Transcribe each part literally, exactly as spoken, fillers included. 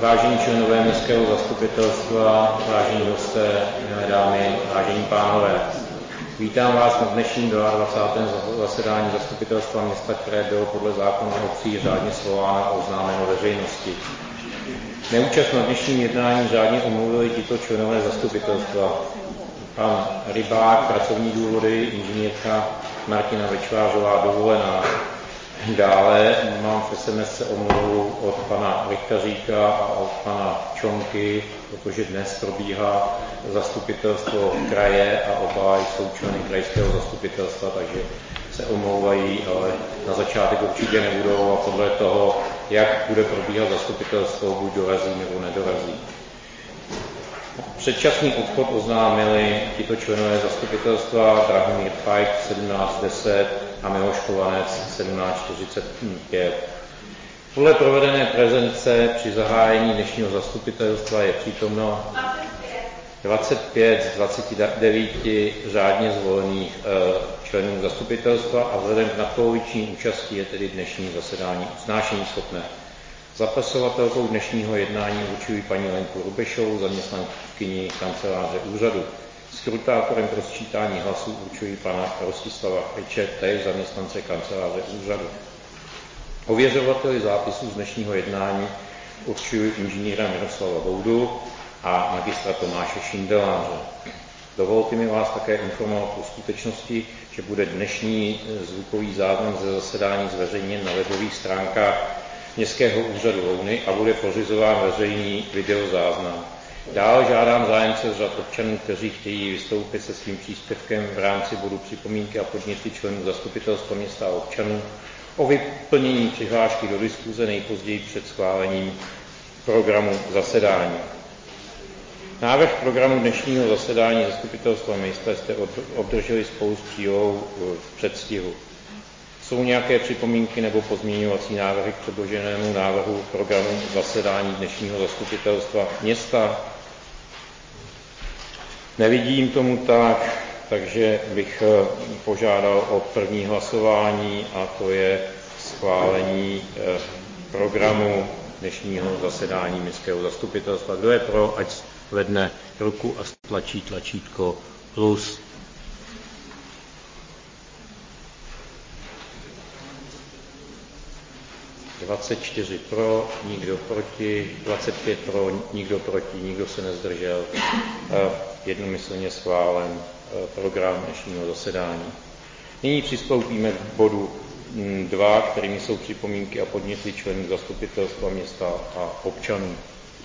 Vážení členové městského zastupitelstva, vážení hosté, milé dámy, vážení pánové. Vítám vás na dnešním dvacátém druhém zasedání zastupitelstva města, které bylo podle zákona o obcích řádně svoláno a oznámeno veřejnosti. Neúčast na dnešním jednání řádně omluvili tito členové zastupitelstva. Pan Rybák, pracovní důvody, inženýrka Martina Večvářová, dovolená. Dále mám v es em es omluvu od pana Richtaříka a od pana Čonky, protože dnes probíhá zastupitelstvo kraje a oba jsou členy krajského zastupitelstva, takže se omlouvají, ale na začátek určitě nebudou a podle toho, jak bude probíhat zastupitelstvo, buď dorazí nebo nedorazí. Předčasný odchod oznámili tito členové zastupitelstva: Drahomír Fajt sedmnáct deset a Miloš Chovanec sedmnáct čtyřicet pět. Podle provedené prezence při zahájení dnešního zastupitelstva je přítomno dvacet pět z dvaceti devíti řádně zvolených členů zastupitelstva a vzhledem k nadpoloviční účasti je tedy dnešní zasedání usnášení schopné. Zapasovatelkou dnešního jednání určují paní Lenku Rubešovou, zaměstnankyni kanceláře úřadu. Skrutátorem pro sčítání hlasů určují pana Rostislava Kriče, též zaměstnance kanceláře úřadu. Ověřovateli zápisů z dnešního jednání určují inženýra Miroslava Boudu a magistra Tomáše Šindeláře. Dovolte mi vás také informovat o skutečnosti, že bude dnešní zvukový záznam ze zasedání zveřejněn na webových stránkách Městského úřadu Louny a bude pořizován veřejný videozáznam. Dále žádám zájemce z řad občanů, kteří chtějí vystoupit se svým příspěvkem v rámci bodu připomínky a podněty členů zastupitelstva města a občanů o vyplnění přihlášky do diskuze nejpozději před schválením programu zasedání. Návrh programu dnešního zasedání zastupitelstva města jste obdrželi spolu s přílohou v předstihu. Jsou nějaké připomínky nebo pozměňovací návrhy k předloženému návrhu programu zasedání dnešního zastupitelstva města? Nevidím tomu tak, takže bych požádal o první hlasování, a to je schválení programu dnešního zasedání městského zastupitelstva. Kdo je pro, ať zvedne ruku a stlačí tlačítko plus. dvacet čtyři pro, nikdo proti, dvacet pět pro, nikdo proti, nikdo se nezdržel. Jednomyslně schválen program dnešního zasedání. Nyní přistoupíme k bodu dva, kterými jsou připomínky a podněty členů zastupitelstva města a občanů.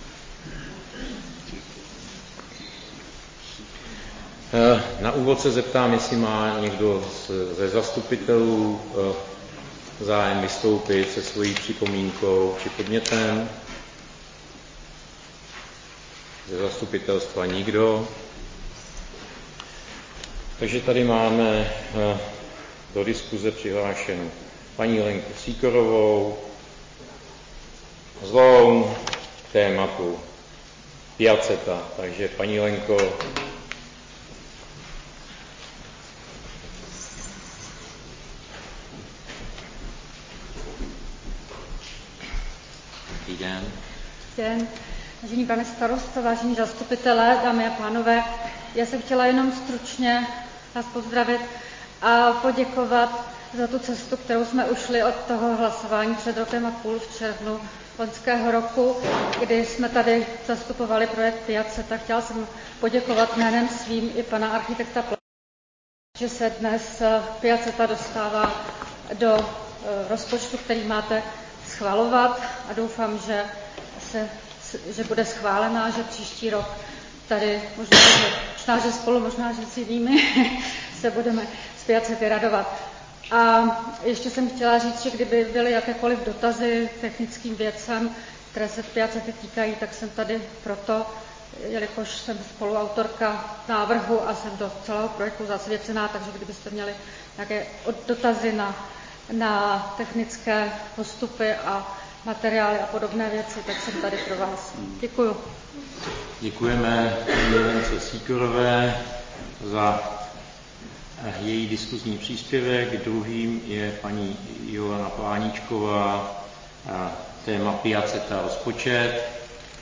Na úvod se zeptám, jestli má někdo ze zastupitelů zájem vystoupit se svojí připomínkou či podnětem. Ze zastupitelstva nikdo. Takže tady máme do diskuze přihlášenou paní Lenku Sýkorovou z Loun k tématu Piaceta. Takže paní Lenko, Den. Den. Vážený pane starosto, vážení zastupitelé, dámy a pánové, já jsem chtěla jenom stručně vás pozdravit a poděkovat za tu cestu, kterou jsme ušli od toho hlasování před rokem a půl v červnu loňského roku, kdy jsme tady zastupovali projekt Piaceta. Chtěla jsem poděkovat jménem svým i pana architekta, že se dnes Piaceta dostává do rozpočtu, který máte schvalovat, a doufám, že, se, že bude schválená, že příští rok tady možná, že, možná, že spolu, možná, že s jinými se budeme z Piacety radovat. A ještě jsem chtěla říct, že kdyby byly jakékoliv dotazy technickým věcem, které se Piacety týkají, tak jsem tady proto, jelikož jsem spoluautorka návrhu a jsem do celého projektu zasvěcená, takže kdybyste měli nějaké dotazy na na technické postupy a materiály a podobné věci, tak jsem tady pro vás. Děkuju. Děkujeme paní Lence Sýkorové za její diskuzní příspěvek. Druhým je paní Johana Pláníčková, téma Piaceta rozpočet.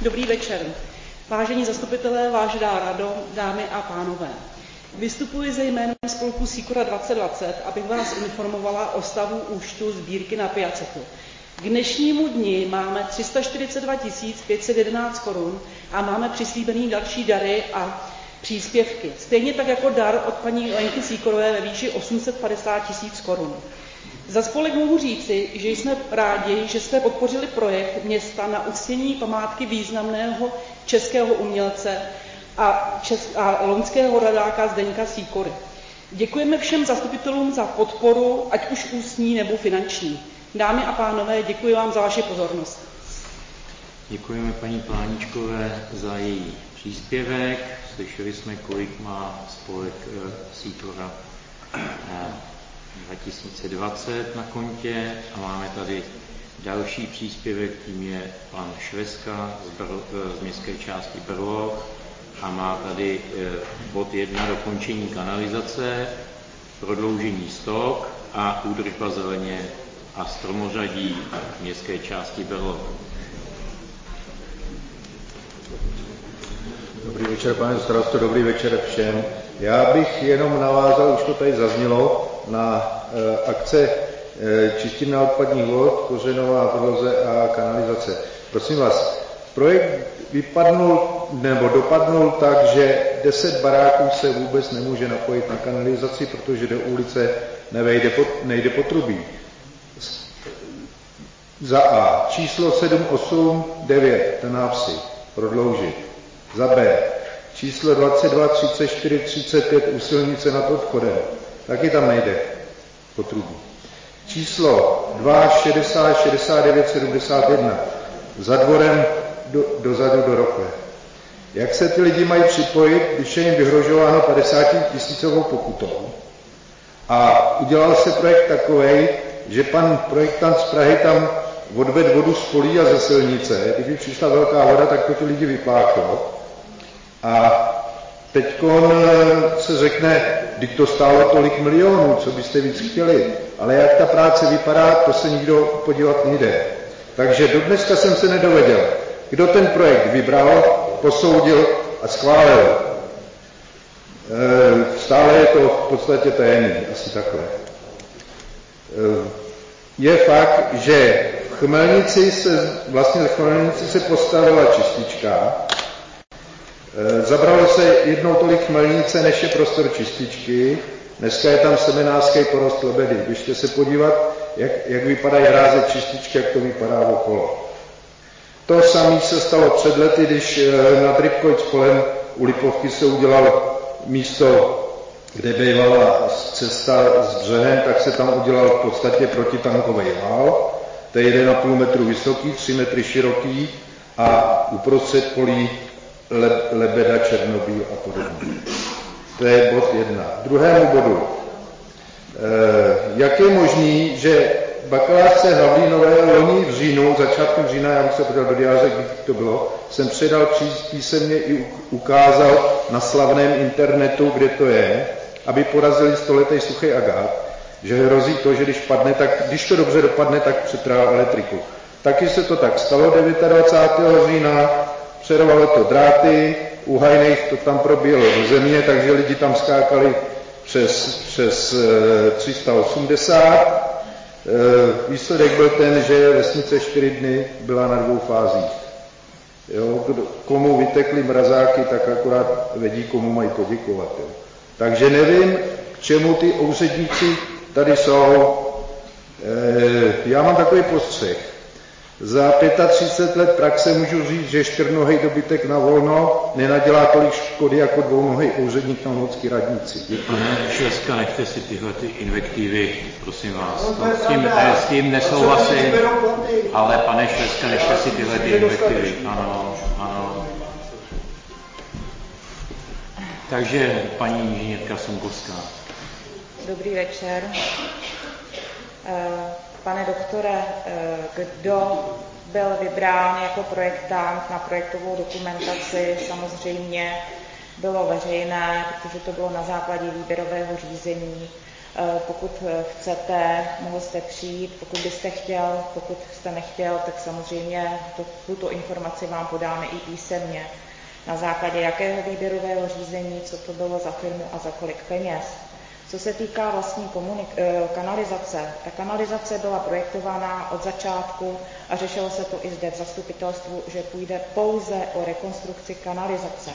Dobrý večer. Vážení zastupitelé, vážená rado, dámy a pánové. Vystupuji ze jménem spolku Sýkora dvacet dvacet, abych vás informovala o stavu účtu sbírky na Piacetu. K dnešnímu dni máme tři sta čtyřicet dva tisíc pět set jedenáct korun a máme přislíbený další dary a příspěvky. Stejně tak jako dar od paní Lenky Sýkorové ve výši osm set padesát tisíc korun. Za spolek mohu říci, že jsme rádi, že jsme podpořili projekt města na uctění památky významného českého umělce a, čes- a loňského rodáka Zdeňka Sýkory. Děkujeme všem zastupitelům za podporu, ať už ústní nebo finanční. Dámy a pánové, děkuji vám za vaši pozornost. Děkujeme paní Pláničkové za její příspěvek. Slyšeli jsme, kolik má spolek Sýkora dva tisíce dvacet na kontě a máme tady další příspěvek, tím je pan Šveska z, Brlo, z městské části Brlo a má tady bod jedna dokončení kanalizace, prodloužení stok a údržba zeleně a stromořadí v městské části Brlo. Dobrý večer, pane starosto, dobrý večer všem. Já bych jenom navázal, už to tady zaznělo, na e, akce e, čistírna odpadních vod, kořenová podloze a kanalizace. Prosím vás, projekt vypadnul nebo dopadnul tak, že deset baráků se vůbec nemůže napojit na kanalizaci, protože do ulice nevejde pod, nejde potrubí. Za A. Číslo sedm osm devět, ten návsi, prodloužit. Za B. Číslo dvacet dva třicet čtyři třicet pět u silnice nad obchodem. Taky tam nejde potrubí. Číslo dva šedesát šedesát devět sedmdesát jedna. Za dvorem do, dozadu do Rokle. Jak se ty lidi mají připojit, když je jim vyhrožováno padesátitisícovou pokutou? A udělal se projekt takovej, že pan projektant z Prahy tam odved vodu z polí a ze silnice. Kdyby přišla velká voda, tak to ty lidi vypláchlo. A teď se řekne, když to stálo tolik milionů, co byste víc chtěli. Ale jak ta práce vypadá, to se nikdo podívat nejde. Takže do dneska jsem se nedověděl, kdo ten projekt vybral, posoudil a schválil. E, stále je to v podstatě tajemný, asi takhle. E, je fakt, že v Chmelnici se, vlastně v Chmelnici se postavila čistička. Zabralo se jednou tolik chmelnice, než je prostor čističky. Dneska je tam semenářský porost lebedy. Běžte se podívat, jak, jak vypadají hráze čističky, jak to vypadá okolo. To samé se stalo před lety, když nad Rybkojc kolem u Lipovky se udělal místo, kde bývala cesta s břehem, tak se tam udělal v podstatě protitankový vál. To je jeden a půl metru vysoký, tři metry široký a uprostřed polí Le, lebeda, Černobíl a podobně. To je bod jedna. Druhému bodu. E, jak je možný, že bakalářce Havlínové loni v říjnu, začátkem října, já bych se podal do diáře, kdy to bylo, jsem předal písemně i ukázal na slavném internetu, kde to je, aby porazili stoletý suchý agát, že hrozí to, že když padne, tak, když to dobře dopadne, tak přetrhá elektriku. Taky se to tak stalo dvacátého devátého října, přervalo to dráty, u Hajnejch to tam probíjelo do země, takže lidi tam skákali přes, přes tři sta osmdesát. Výsledek byl ten, že vesnice čtyři dny byla na dvou fázích. Jo, komu vytekly mrazáky, tak akorát vědí, komu mají poděkovat. Jo. Takže nevím, k čemu ty úředníci tady jsou. Já mám takový postřeh. Za třicet pět let praxe můžu říct, že čtyřnohej dobytek na volno nenadělá tolik škody jako dvounohej úředník na Mlotské radnici. Děkuji. Pane Šveska, nechte si tyhle ty invektivy, prosím vás. To, s, tím, s tím nesouhlasím, ale pane Šveska, nechte si tyhle ty invektivy. Ano, ano. Takže paní inženýrka Sunkovská. Dobrý večer. Pane doktore, kdo byl vybrán jako projektant na projektovou dokumentaci, samozřejmě bylo veřejné, protože to bylo na základě výběrového řízení Pokud chcete, mohl jste přijít, pokud byste chtěl, pokud jste nechtěl, tak samozřejmě to, tuto informaci vám podáme i písemně. Na základě jakého výběrového řízení, co to bylo za firmu a za kolik peněz. Co se týká vlastní komunik- kanalizace, ta kanalizace byla projektovaná od začátku a řešilo se to i zde v zastupitelstvu, že půjde pouze o rekonstrukci kanalizace.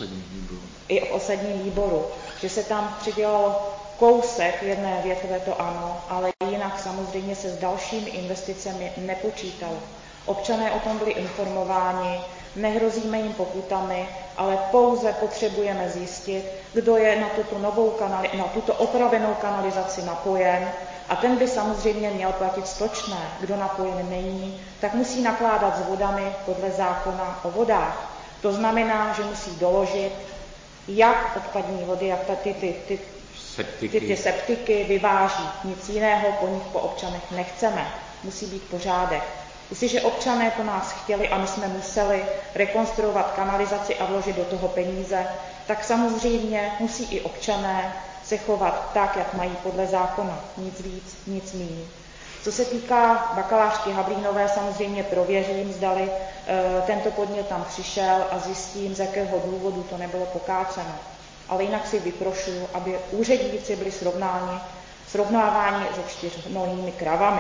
I v osadním výboru, že se tam přidělalo kousek jedné větve, to ano, ale jinak samozřejmě se s dalšími investicemi nepočítalo. Občané o tom byli informováni, nehrozíme jim pokutami, ale pouze potřebujeme zjistit, kdo je na tuto, novou kanali, na tuto opravenou kanalizaci napojen a ten by samozřejmě měl platit stočné. Kdo napojen není, tak musí nakládat s vodami podle zákona o vodách. To znamená, že musí doložit, jak odpadní vody, jak ty, ty, ty, ty, ty septiky vyváží. Nic jiného po nich, po občanech nechceme. Musí být pořádek. Jestliže občané po nás chtěli a my jsme museli rekonstruovat kanalizaci a vložit do toho peníze, tak samozřejmě musí i občané se chovat tak, jak mají podle zákona. Nic víc, nic míň. Co se týká bakalářky Havlínové, samozřejmě prověřím, zdali e, tento podnět tam přišel a zjistím, z jakého důvodu to nebylo pokáceno. Ale jinak si vyprošuju, aby úředníci byli srovnáni, srovnáváni se čtyřnolými kravami.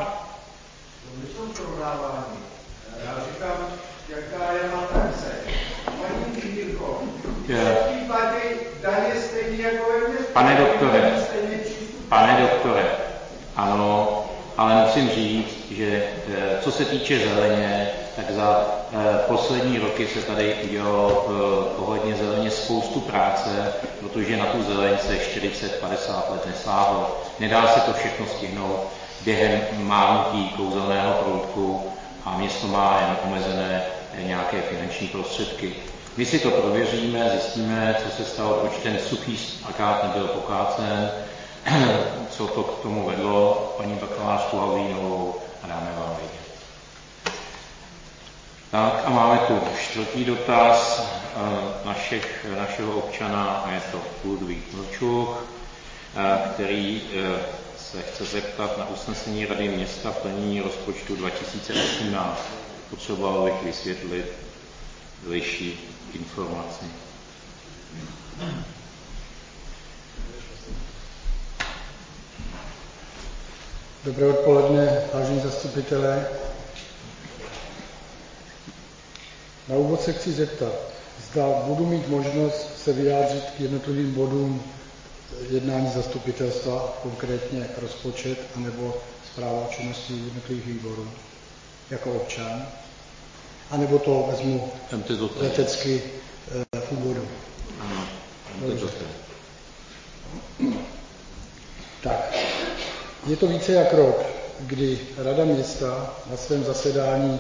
To nejsou srovnávání. Já říkám, jaká je matance. Paní Kýrko, v případě daně stejně jako ve městě. Pane doktore, pane doktore, ano, ale musím říct, že co se týče zeleně, tak za poslední roky se tady udělalo ohledně zeleně spoustu práce, protože na tu zeleň se čtyřicet padesát let nesáhlo. Nedá se to všechno stihnout během mávnutí kouzelného proutku a město má jen omezené nějaké finanční prostředky. My si to prověříme, zjistíme, co se stalo, proč ten suchý plakát nebyl pokácen, co to k tomu vedlo, paní bakalářku Havlínovou, a dáme vám vědět. Tak a máme tu čtvrtý dotaz našich, našeho občana, a je to Ludvík Mlčuch, který se chce zeptat na usnesení Rady města v plnění rozpočtu dva tisíce osmnáct. Potřeboval bych vysvětlit bližší informaci. Dobré odpoledne, vážení zastupitelé. Na úvod se chci zeptat, zda budu mít možnost se vyjádřit k jednotlivým bodům jednání zastupitelstva, konkrétně rozpočet, anebo zpráva činnosti jednotlivých výborů jako občan, anebo to vezmu letecky v úvodu. Tak, je to více jak rok, kdy Rada města na svém zasedání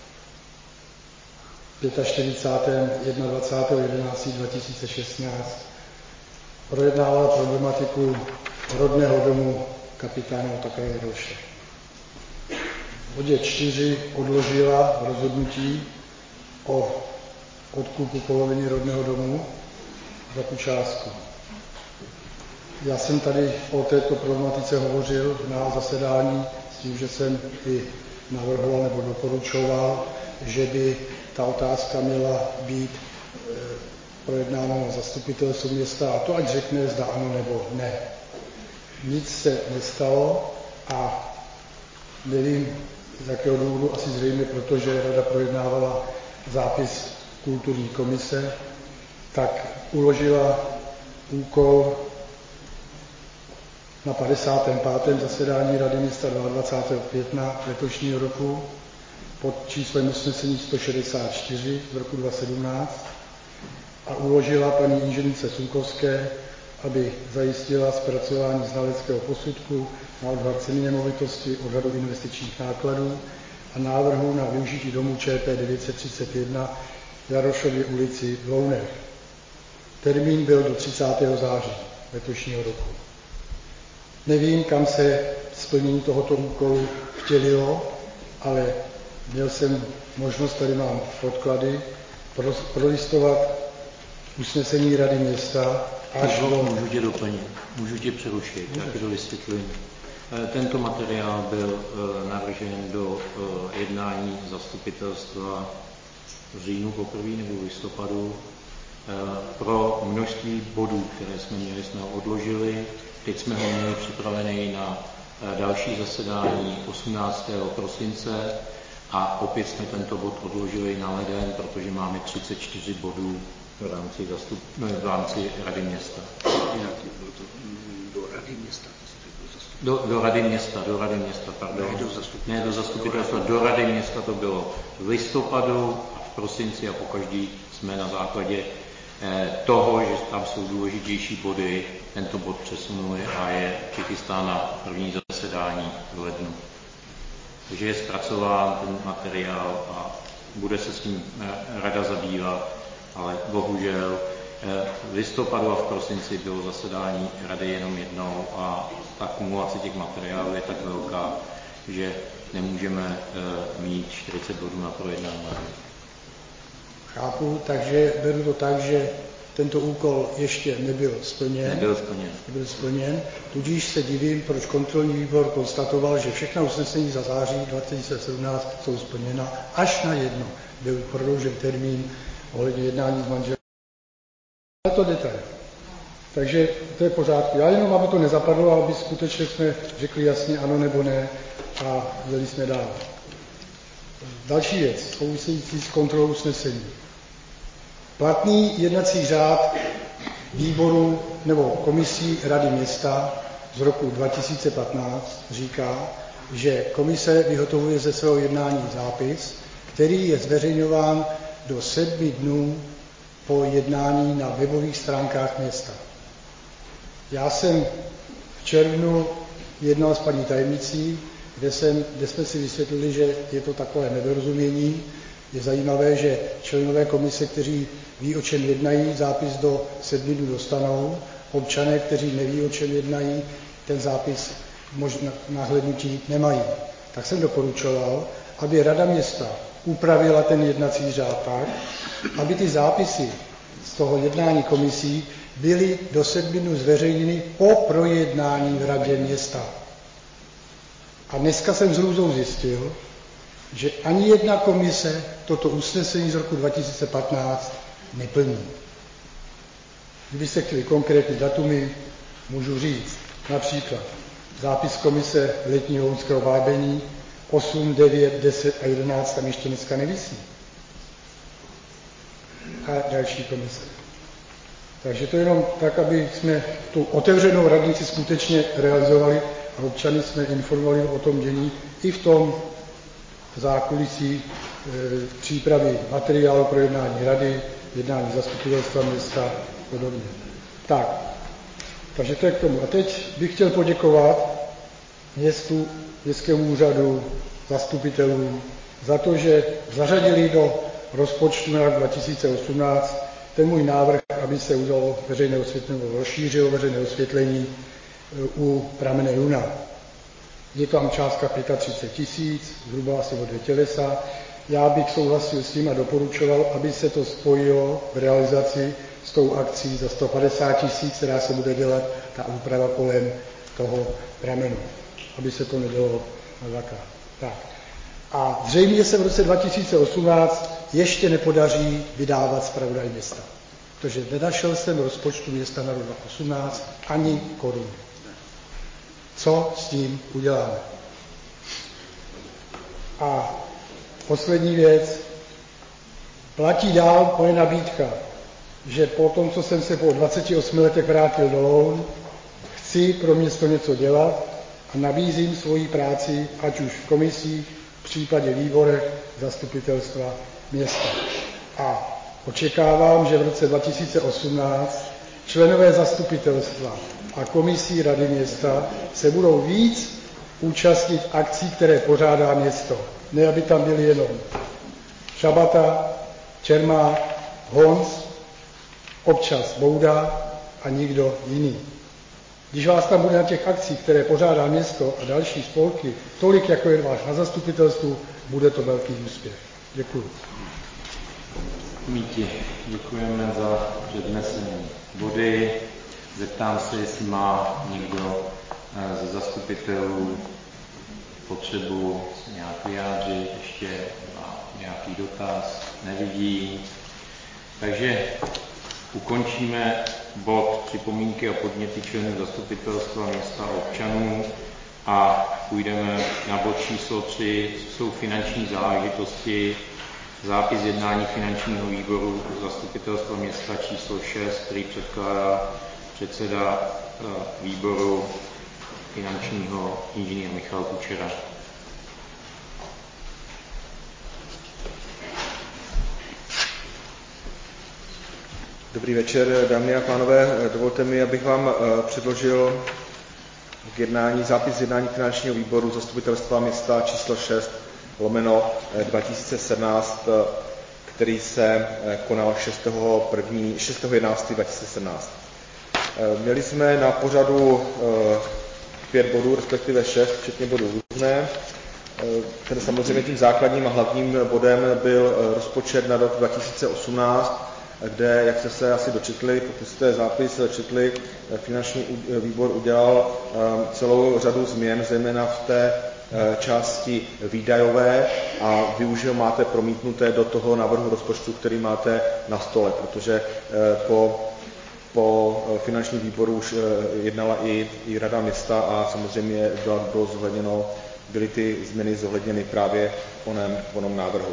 čtyřicátého pátého dvacátého jedenáctého dva tisíce šestnáct projednávala problematiku rodného domu kapitána Otakara Jaroše. V bodě čtyři odložila rozhodnutí o odkupu poloviny rodného domu za tu částku. Já jsem tady o této problematice hovořil na zasedání s tím, že jsem i navrhoval nebo doporučoval, že by ta otázka měla být projednána na zastupitelstvu města a to ať řekne, zda ano nebo ne. Nic se nestalo a nevím, z jakého důvodu, asi zřejmě proto, že Rada projednávala zápis kulturní komise, tak uložila úkol na padesátém pátém zasedání Rady města dvacátého druhého května letošního roku pod číslem usnesení sto šedesát čtyři z roku dva tisíce sedmnáct a uložila paní inženýrce Sunkovské, aby zajistila zpracování znaleckého posudku na odhad ceny nemovitosti, odhadu investičních nákladů a návrhu na využití domu ČP devět set třicet jedna v Jarošově ulici v Lounech. Termín byl do třicátého září letošního roku. Nevím, kam se splnění tohoto úkolu vtělilo, ale měl jsem možnost, tady mám podklady, prolistovat usnesení Rady města až do... Můžu tě doplnit, můžu tě přerušit, já to vysvětlím. Tento materiál byl navržen do jednání zastupitelstva v říjnu poprvé nebo v listopadu. Pro množství bodů, které jsme měli, jsme ho odložili. Teď jsme ho měli připravený na další zasedání osmnáctého prosince a opět jsme tento bod odložili na leden, protože máme třicet čtyři bodů v rámci, zastup, no, v rámci Rady města. Do Rady města? Do, do Rady města, do Rady města, pardon. Ne do zastupitelstva. Ne do zastupitelstva, do Rady města to bylo v listopadu a v prosinci a pokaždý jsme na základě eh, toho, že tam jsou důležitější body, tento bod přesunuli a je přichystán na první zasedání v lednu. Takže je zpracován ten materiál a bude se s tím eh, Rada zabývat, ale bohužel v listopadu a v prosinci bylo zasedání Rady jenom jednou a ta kumulace těch materiálů je tak velká, že nemůžeme mít čtyřicet bodů na projednávání. Chápu, takže beru to tak, že tento úkol ještě nebyl splněn. Nebyl splněn. Nebyl splněn, tudíž se divím, proč kontrolní výbor konstatoval, že všechna usnesení za září dva tisíce sedmnáct jsou splněna až na jedno. Byl prodloužen termín ohledně jednání s manželem. Je to detail. Takže to je v pořádku. Já jenom, aby to nezapadlo, aby skutečně jsme řekli jasně ano nebo ne a jeli jsme dál. Další věc, související s kontrolou usnesení. Platný jednací řád výboru nebo komisí Rady města z roku dva tisíce patnáct říká, že komise vyhotovuje ze svého jednání zápis, který je zveřejňován do sedmi dnů po jednání na webových stránkách města. Já jsem v červnu jednal s paní tajemnicí, kde, jsem, kde jsme si vysvětlili, že je to takové nedorozumění. Je zajímavé, že členové komise, kteří ví, o čem jednají, zápis do sedmi dnů dostanou. Občané, kteří neví, o čem jednají, ten zápis možná nahlédnutí nemají. Tak jsem doporučoval, aby Rada města upravila ten jednací řád tak, aby ty zápisy z toho jednání komisí byly do sedmi dnů zveřejněny po projednání v Radě města. A dneska jsem s hrůzou zjistil, že ani jedna komise toto usnesení z roku dva tisíce patnáct neplní. Kdybyste chtěli konkrétní datumy, můžu říct například zápis komise letního úzkého vábení osm, devět, deset a jedenáct tam ještě dneska nevisí. A další komise. Takže to jenom tak, aby jsme tu otevřenou radnici skutečně realizovali a občany jsme informovali o tom dění i v tom zákulisí e, přípravy materiálu pro jednání rady, jednání zastupitelstva města a podobně. Tak, takže to je k tomu. A teď bych chtěl poděkovat městu, městskému úřadu, zastupitelům za to, že zařadili do rozpočtu na rok dva tisíce osmnáct ten můj návrh, aby se udělalo veřejné osvětlení, rozšířilo veřejné osvětlení u pramene Juna. Je tam částka třicet pět tisíc, zhruba asi o dvě tělesa. Já bych souhlasil s tím a doporučoval, aby se to spojilo v realizaci s tou akcí za sto padesát tisíc, která se bude dělat, ta úprava kolem toho pramenu, aby se to nedělo na dvakrát. Tak. A zřejmě se v roce dva tisíce osmnáct ještě nepodaří vydávat zpravodaj města, protože nenašel jsem rozpočtu města na rok dva tisíce osmnáct ani korunu. Co s tím uděláme? A poslední věc. Platí dál moje nabídka, že po tom, co jsem se po dvaceti osmi letech vrátil do Loun, chci pro město něco dělat a nabízím svoji práci, ať už v komisích, v případě výborech zastupitelstva města. A očekávám, že v roce dva tisíce osmnáct členové zastupitelstva a komisí Rady města se budou víc účastnit akcí, které pořádá město. Ne, aby tam byli jenom Šabata, Čermák, Honz, občas Bouda a nikdo jiný. Když vás tam bude na těch akcích, které pořádá město a další spolky, tolik, jako je váš na zastupitelstvu, bude to velký úspěch. Děkuji. Míti, děkujeme za přednesení body. Zeptám se, jestli má někdo ze zastupitelů potřebu se nějak vyjádřit, ještě má nějaký dotaz, nevidím. Takže ukončíme bod připomínky a podněty členů zastupitelstva města a občanů a půjdeme na bod číslo tři, jsou finanční záležitosti, zápis jednání finančního výboru zastupitelstva města číslo šest, který předkládá předseda výboru finančního inženýr Michal Kučera. Dobrý večer, dámy a pánové. Dovolte mi, abych vám předložil k jednání zápis jednání finančního výboru zastupitelstva města číslo šest lomeno dva tisíce sedmnáct, který se konal šestého jedenáctého dva tisíce sedmnáct. Měli jsme na pořadu pět bodů, respektive šest, včetně bodů různé. Ten samozřejmě tím základním a hlavním bodem byl rozpočet na rok dva tisíce osmnáct, kde, jak jste se asi dočetli, pokud jste zápis četli, finanční výbor udělal celou řadu změn, zejména v té části výdajové a využil, máte promítnuté do toho návrhu rozpočtu, který máte na stole, protože po Po finančním výboru už jednala i, i Rada města a samozřejmě bylo, bylo zohledněno, byly ty změny zohledněny právě v onom, v onom návrhu.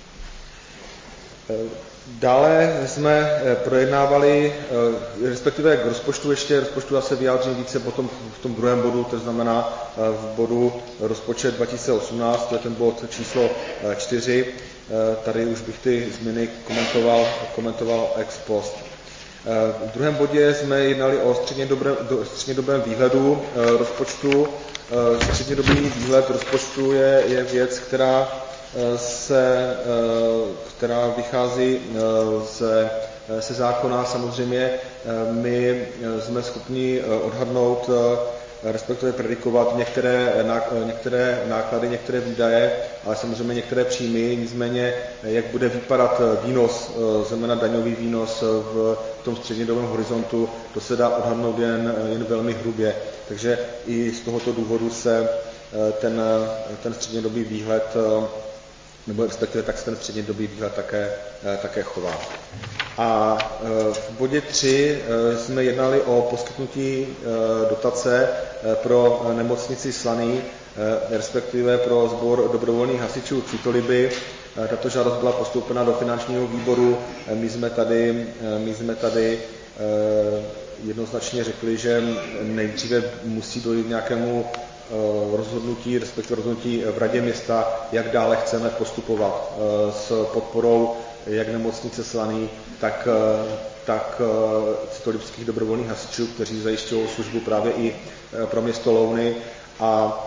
Dále jsme projednávali, respektive k rozpočtu ještě, rozpočtu já se vyjádřím více potom v tom druhém bodu, to znamená v bodu rozpočet dva tisíce osmnáct, to je ten bod číslo čtyři. Tady už bych ty změny komentoval, komentoval ex post. V druhém bodě jsme jednali o střednědobém výhledu rozpočtu. Střednědobý výhled rozpočtu je, je věc, která, se, která vychází ze, ze zákona. Samozřejmě my jsme schopni odhadnout, respektive predikovat některé, některé náklady, některé výdaje, ale samozřejmě některé příjmy, nicméně jak bude vypadat výnos, zejména daňový výnos v tom střednědobém horizontu, to se dá odhadnout jen, jen velmi hrubě. Takže i z tohoto důvodu se ten, ten střednědobý výhled, nebo respektive tak se ten střednědobý výhled také, také chová. A v bodě tři jsme jednali o poskytnutí dotace pro nemocnici Slaný, respektive pro sbor dobrovolných hasičů Citoliby. Tato žádost byla postoupena do finančního výboru. My jsme tady, my jsme tady jednoznačně řekli, že nejdříve musí dojít k nějakému rozhodnutí, respektive rozhodnutí v radě města, jak dále chceme postupovat s podporou jak nemocnice Slaný, tak, tak citolipských dobrovolných hasičů, kteří zajišťují službu právě i pro město Louny. A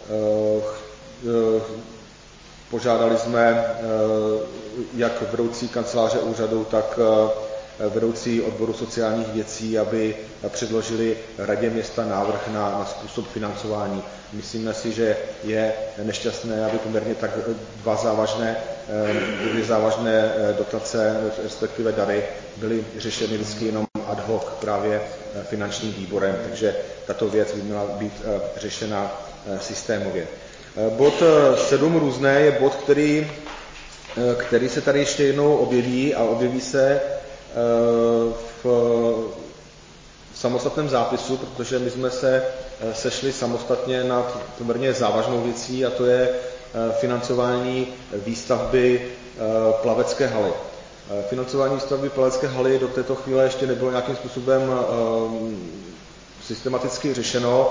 požádali jsme jak vedoucí kanceláře úřadu, tak vedoucí odboru sociálních věcí, aby předložili radě města návrh na, na způsob financování. Myslíme si, že je nešťastné, aby poměrně tak dva závažné, dvě závažné dotace, respektive dary, byly řešeny vždycky jenom ad hoc právě finančním výborem, takže tato věc by měla být řešena systémově. Bod sedm různé je bod, který, který se tady ještě jednou objeví a objeví se v samostatném zápisu, protože my jsme se sešli samostatně nad poměrně závažnou věcí, a to je financování výstavby plavecké haly. Financování výstavby plavecké haly do této chvíle ještě nebylo nějakým způsobem systematicky řešeno,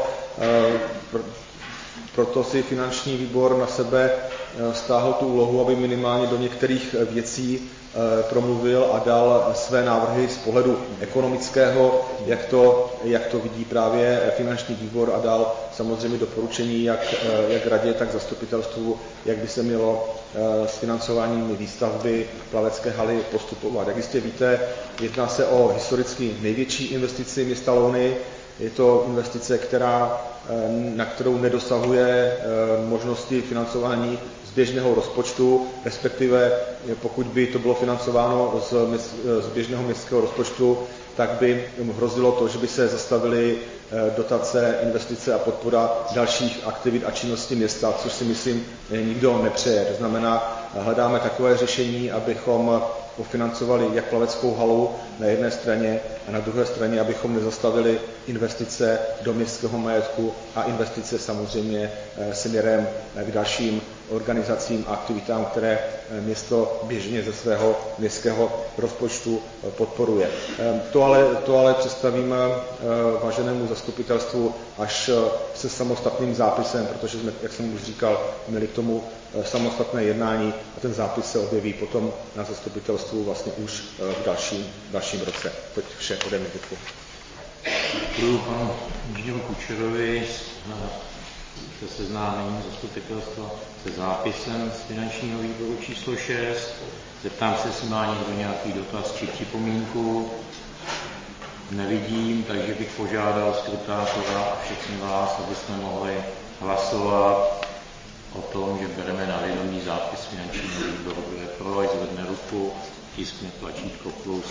proto si finanční výbor na sebe stáhl tu úlohu, aby minimálně do některých věcí promluvil a dal své návrhy z pohledu ekonomického, jak to, jak to vidí právě finanční výbor, a dal samozřejmě doporučení jak, jak radě, tak zastupitelstvu, jak by se mělo s financováním výstavby plavecké haly postupovat. Jak jistě víte, jedná se o historicky největší investici města Louny. Je to investice, která, na kterou nedosahuje možnosti financování z běžného rozpočtu, respektive pokud by to bylo financováno z, z běžného městského rozpočtu, tak by hrozilo to, že by se zastavily dotace, investice a podpora dalších aktivit a činností města, což si myslím nikdo nepřeje. To znamená, hledáme takové řešení, abychom pofinancovali jak plaveckou halu na jedné straně a na druhé straně, abychom nezastavili investice do městského majetku a investice samozřejmě směrem k dalším organizacím a aktivitám, které město běžně ze svého městského rozpočtu podporuje. To ale, to ale představíme váženému zastupitelstvu až se samostatným zápisem, protože jsme, jak jsem už říkal, měli k tomu samostatné jednání a ten zápis se objeví potom na zastupitelstvu vlastně už v dalším, dalším roce. Teď vše ode mě. Děkuji. Děkuji panu inženýru Kučerovi se seznámením zastupitelstva se zápisem z finančního výboru číslo šest. Zeptám se, jestli má někdo nějaký dotaz či připomínku. Nevidím, takže bych požádal skrutátora a všechny vás, aby jsme mohli hlasovat o tom, že bereme na vědomí zápis finančního výboru. Kdo je pro, ať zvedne ruku, tiskne tlačítko plus.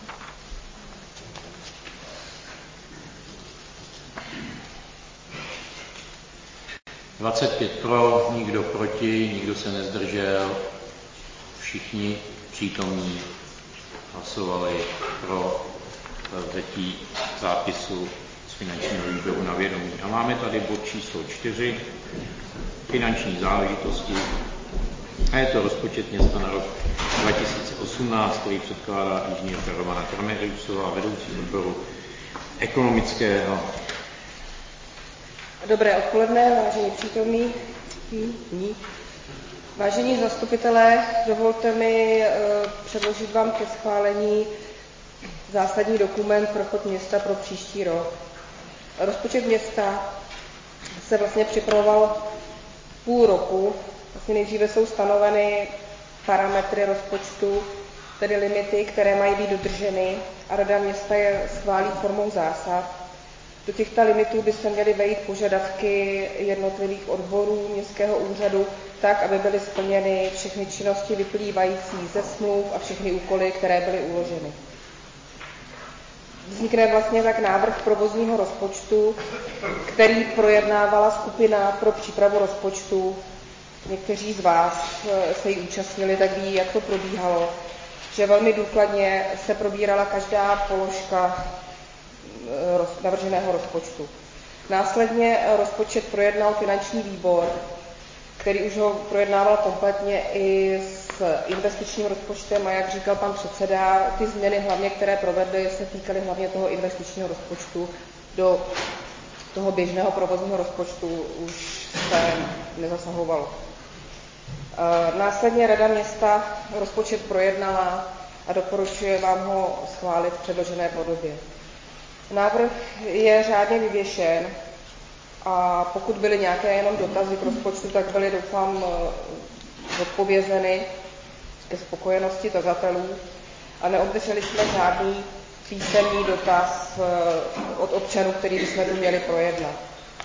dvacet pět pro, nikdo proti, nikdo se nezdržel. Všichni přítomní hlasovali pro vzetí zápisu z finančního výboru na vědomí. A máme tady bod číslo čtyři, finanční záležitosti. A je to rozpočet města na rok dva tisíce osmnáct, který předkládá inženýrka Romana Krameriusová, vedoucí odboru ekonomického. Dobré odpoledne, vážení přítomní. Vážení zastupitelé, dovolte mi e, předložit vám ke schválení zásadní dokument pro chod města pro příští rok. Rozpočet města se vlastně připravoval půl roku. Vlastně nejdříve jsou stanoveny parametry rozpočtu, tedy limity, které mají být dodrženy, a Rada města je schválí formou zásad. Do těchto limitů by se měly vejít požadavky jednotlivých odborů městského úřadu tak, aby byly splněny všechny činnosti vyplývající ze smluv a všechny úkoly, které byly uloženy. Vznikne vlastně tak návrh provozního rozpočtu, který projednávala skupina pro přípravu rozpočtu. Někteří z vás se jí účastnili, tak ví, jak to probíhalo, že velmi důkladně se probírala každá položka navrženého rozpočtu. Následně rozpočet projednal finanční výbor, který už ho projednával kompletně i s investičním rozpočtem, a jak říkal pan předseda, ty změny hlavně, které provedly, se týkaly hlavně toho investičního rozpočtu. Do toho běžného provozního rozpočtu už se nezasahovalo. Následně Rada města rozpočet projednala a doporučuje vám ho schválit v předložené podobě. Návrh je řádně vyvěšen a pokud byly nějaké jenom dotazy k rozpočtu, tak byly, doufám, odpovězeny ke spokojenosti tazatelů a neobdrželi jsme žádný písemný dotaz od občanů, který bychom tu měli projednat.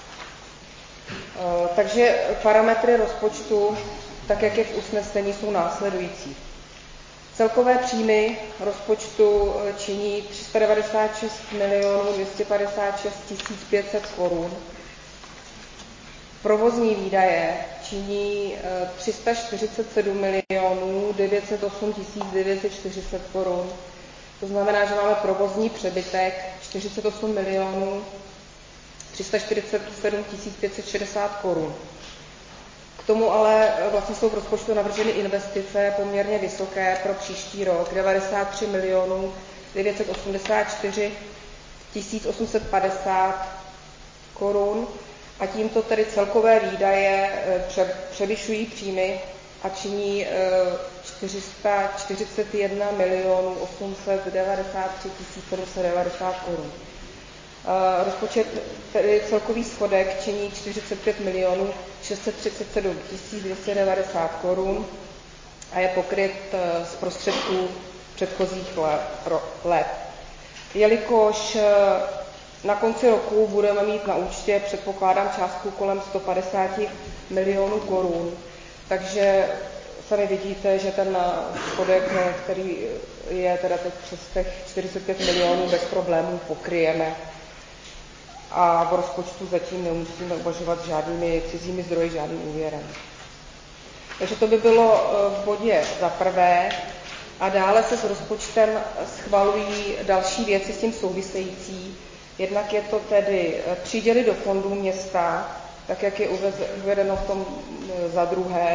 Takže parametry rozpočtu, tak jak je v usnesení, jsou následující. Celkové příjmy rozpočtu činí tři sta devadesát šest milionů dvě stě padesát šest tisíc pět set korun. Provozní výdaje činí tři sta čtyřicet sedm milionů devět set osm tisíc devět set čtyřicet korun. To znamená, že máme provozní přebytek čtyřicet osm milionů tři sta čtyřicet sedm tisíc pět set šedesát korun. K tomu ale vlastně jsou v rozpočtu navrženy investice poměrně vysoké pro příští rok, devadesát tři milionů devět set osmdesát čtyři tisíc osm set padesát korun, a tímto tedy celkové výdaje převyšují příjmy a činí čtyři sta čtyřicet jedna milionů osm set devadesát tři tisíc sedm set devadesát korun. Rozpočet, tedy celkový schodek, činí čtyřicet pět milionů šest set třicet sedm tisíc dvě stě devadesát korun a je pokryt z prostředků předchozích let. Jelikož na konci roku budeme mít na účtě, předpokládám, částku kolem sto padesát milionů korun, takže sami vidíte, že ten schodek, který je teda teď přes těch čtyřicet pět milionů, bez problémů pokryjeme. A v rozpočtu zatím nemusíme uvažovat žádnými cizími zdroji, žádným úvěrem. Takže to by bylo v bodě za prvé. A dále se s rozpočtem schvalují další věci s tím související. Jednak je to tedy příděly do fondů města, tak jak je uvedeno v tom za druhé.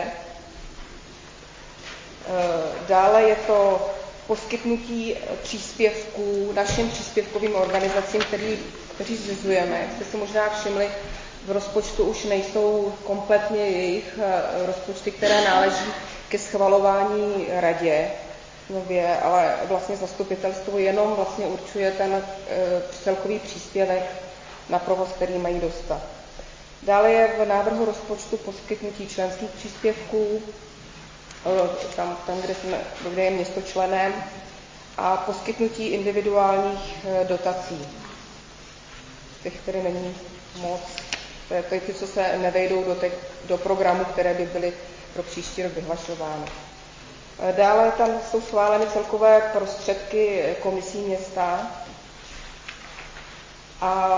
Dále je to poskytnutí příspěvků našim příspěvkovým organizacím, který, kteří zřizujeme. Jak jste si možná všimli, v rozpočtu už nejsou kompletně jejich rozpočty, které náleží ke schvalování radě nově, ale vlastně zastupitelstvo jenom vlastně určuje ten celkový příspěvek na provoz, který mají dostat. Dále je v návrhu rozpočtu poskytnutí členských příspěvků, tam, tam kde, jsme, kde je město členem, a poskytnutí individuálních dotací. Těch, které není moc, to je ty, co se nevejdou do, těch, do programů, které by byly pro příští rok vyhlašovány. Dále tam jsou schváleny celkové prostředky komisí města a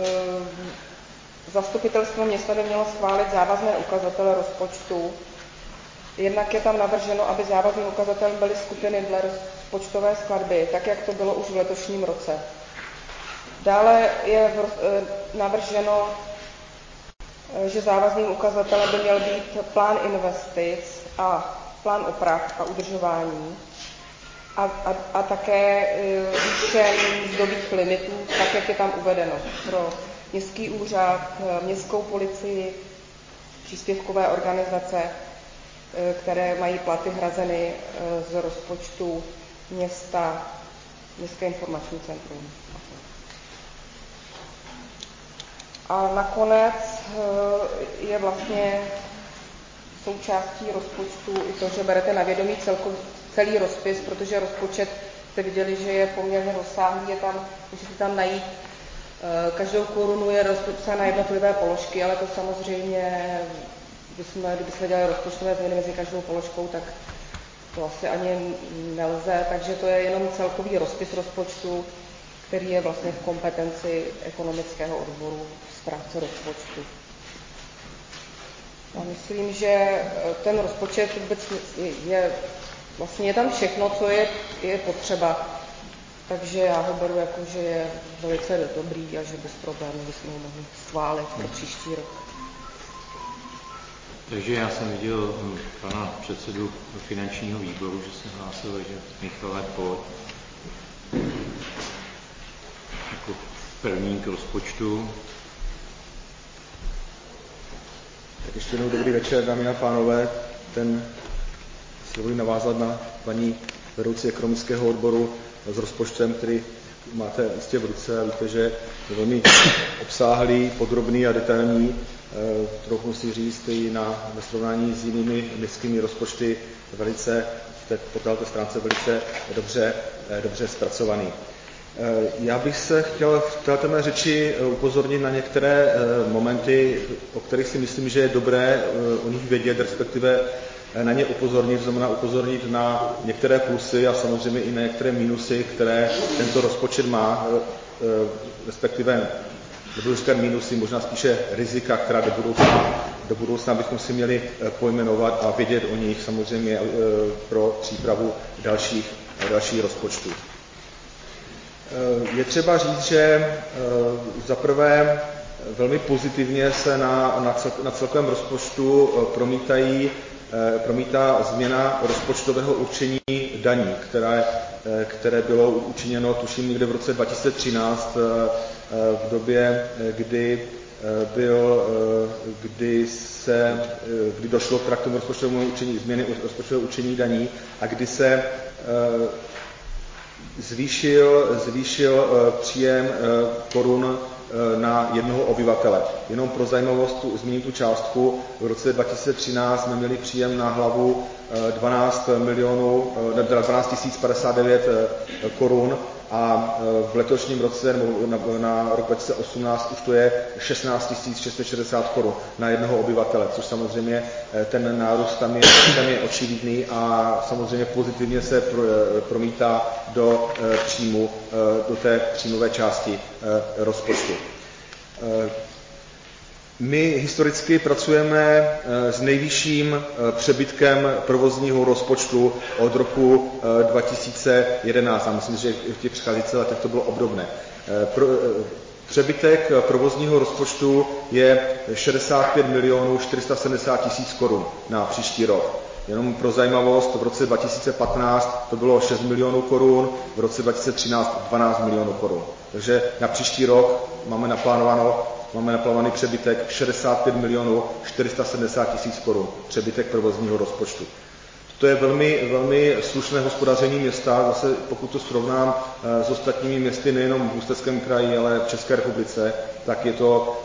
e, zastupitelstvo města by mělo schválit závazné ukazatele rozpočtu. Jednak je tam navrženo, aby závazným ukazatelem byly skupiny dle rozpočtové skladby, tak jak to bylo už v letošním roce. Dále je navrženo, že závazným ukazatelem by měl být plán investic a plán oprav a udržování a, a, a také výše mzdových limitů, tak jak je tam uvedeno pro městský úřad, městskou policii, příspěvkové organizace, které mají platy hrazeny z rozpočtu města, Městské informační centrum. A nakonec je vlastně součástí rozpočtu i to, že berete na vědomí celko, celý rozpis, protože rozpočet jste viděli, že je poměrně rozsáhlý, je tam, můžete tam najít, každou korunu je rozpočet na jednotlivé položky, ale to samozřejmě, kdybychom, kdybychom dělali rozpočtové změny mezi každou položkou, tak to asi ani nelze, takže to je jenom celkový rozpis rozpočtu, který je vlastně v kompetenci ekonomického odboru správce rozpočtu. Já myslím, že ten rozpočet vůbec je, vlastně je tam všechno, co je, je potřeba. Takže já ho beru jako, že je velice dobrý a že bez problémů bychom ho mohli schválit pro příští rok. Takže já jsem viděl pana předsedu finančního výboru, že se hlásil, že Michal Pojď jako první k rozpočtu. Tak ještě jednou dobrý večer, dámy a pánové. Ten si dovolím navázat na paní vedoucí ekonomického odboru s rozpočtem, který máte jistě v ruce a víte, že je velmi obsáhlý, podrobný a detailní. Trochu si říct i na, ve srovnání s jinými městskými rozpočty velice, po této stránce velice dobře, dobře zpracovaný. Já bych se chtěl v této mé řeči upozornit na některé momenty, o kterých si myslím, že je dobré o nich vědět, respektive na ně upozornit, znamená upozornit na některé plusy a samozřejmě i na některé minusy, které tento rozpočet má, respektive nebudu říkat minusy, možná spíše rizika, která do budoucna, do budoucna bychom si měli pojmenovat a vědět o nich samozřejmě pro přípravu dalších, dalších rozpočtů. Je třeba říct, že za prvé velmi pozitivně se na, na, cel, na celkovém rozpočtu promítají, promítá změna rozpočtového určení daní, které, které bylo učiněno, tuším, někde v roce dva tisíce třináct, v době, kdy, byl, kdy, se, kdy došlo k tomu rozpočtovému určení, změny rozpočtového určení daní a kdy se zvýšil, zvýšil příjem korun na jednoho obyvatele. Jenom pro zajímavost zmíním tu částku. V roce dva tisíce třináct jsme měli příjem na hlavu dvanáct milionů, dvanáct tisíc padesát devět korun a v letošním roce, nebo na, na rok dva tisíce osmnáct, už to je šestnáct tisíc šest set šedesát korun na jednoho obyvatele, což samozřejmě ten nárůst tam je, tam je očividný a samozřejmě pozitivně se pro, promítá do příjmu, do té příjmové části rozpočtu. My historicky pracujeme s nejvyšším přebytkem provozního rozpočtu od roku dva tisíce jedenáct a myslím, že v těch předcházejících letech to bylo obdobné. Přebytek provozního rozpočtu je šedesát pět milionů čtyři sta sedmdesát tisíc korun na příští rok. Jenom pro zajímavost, v roce dva tisíce patnáct to bylo šest milionů korun, v roce dva tisíce třináct dvanáct milionů korun. Takže na příští rok máme naplánováno Máme naplánovaný přebytek šedesát pět milionů čtyři sta sedmdesát tisíc korun, přebytek provozního rozpočtu. To je velmi, velmi slušné hospodaření města, zase pokud to srovnám s ostatními městy nejenom v Ústeckém kraji, ale v České republice, tak je to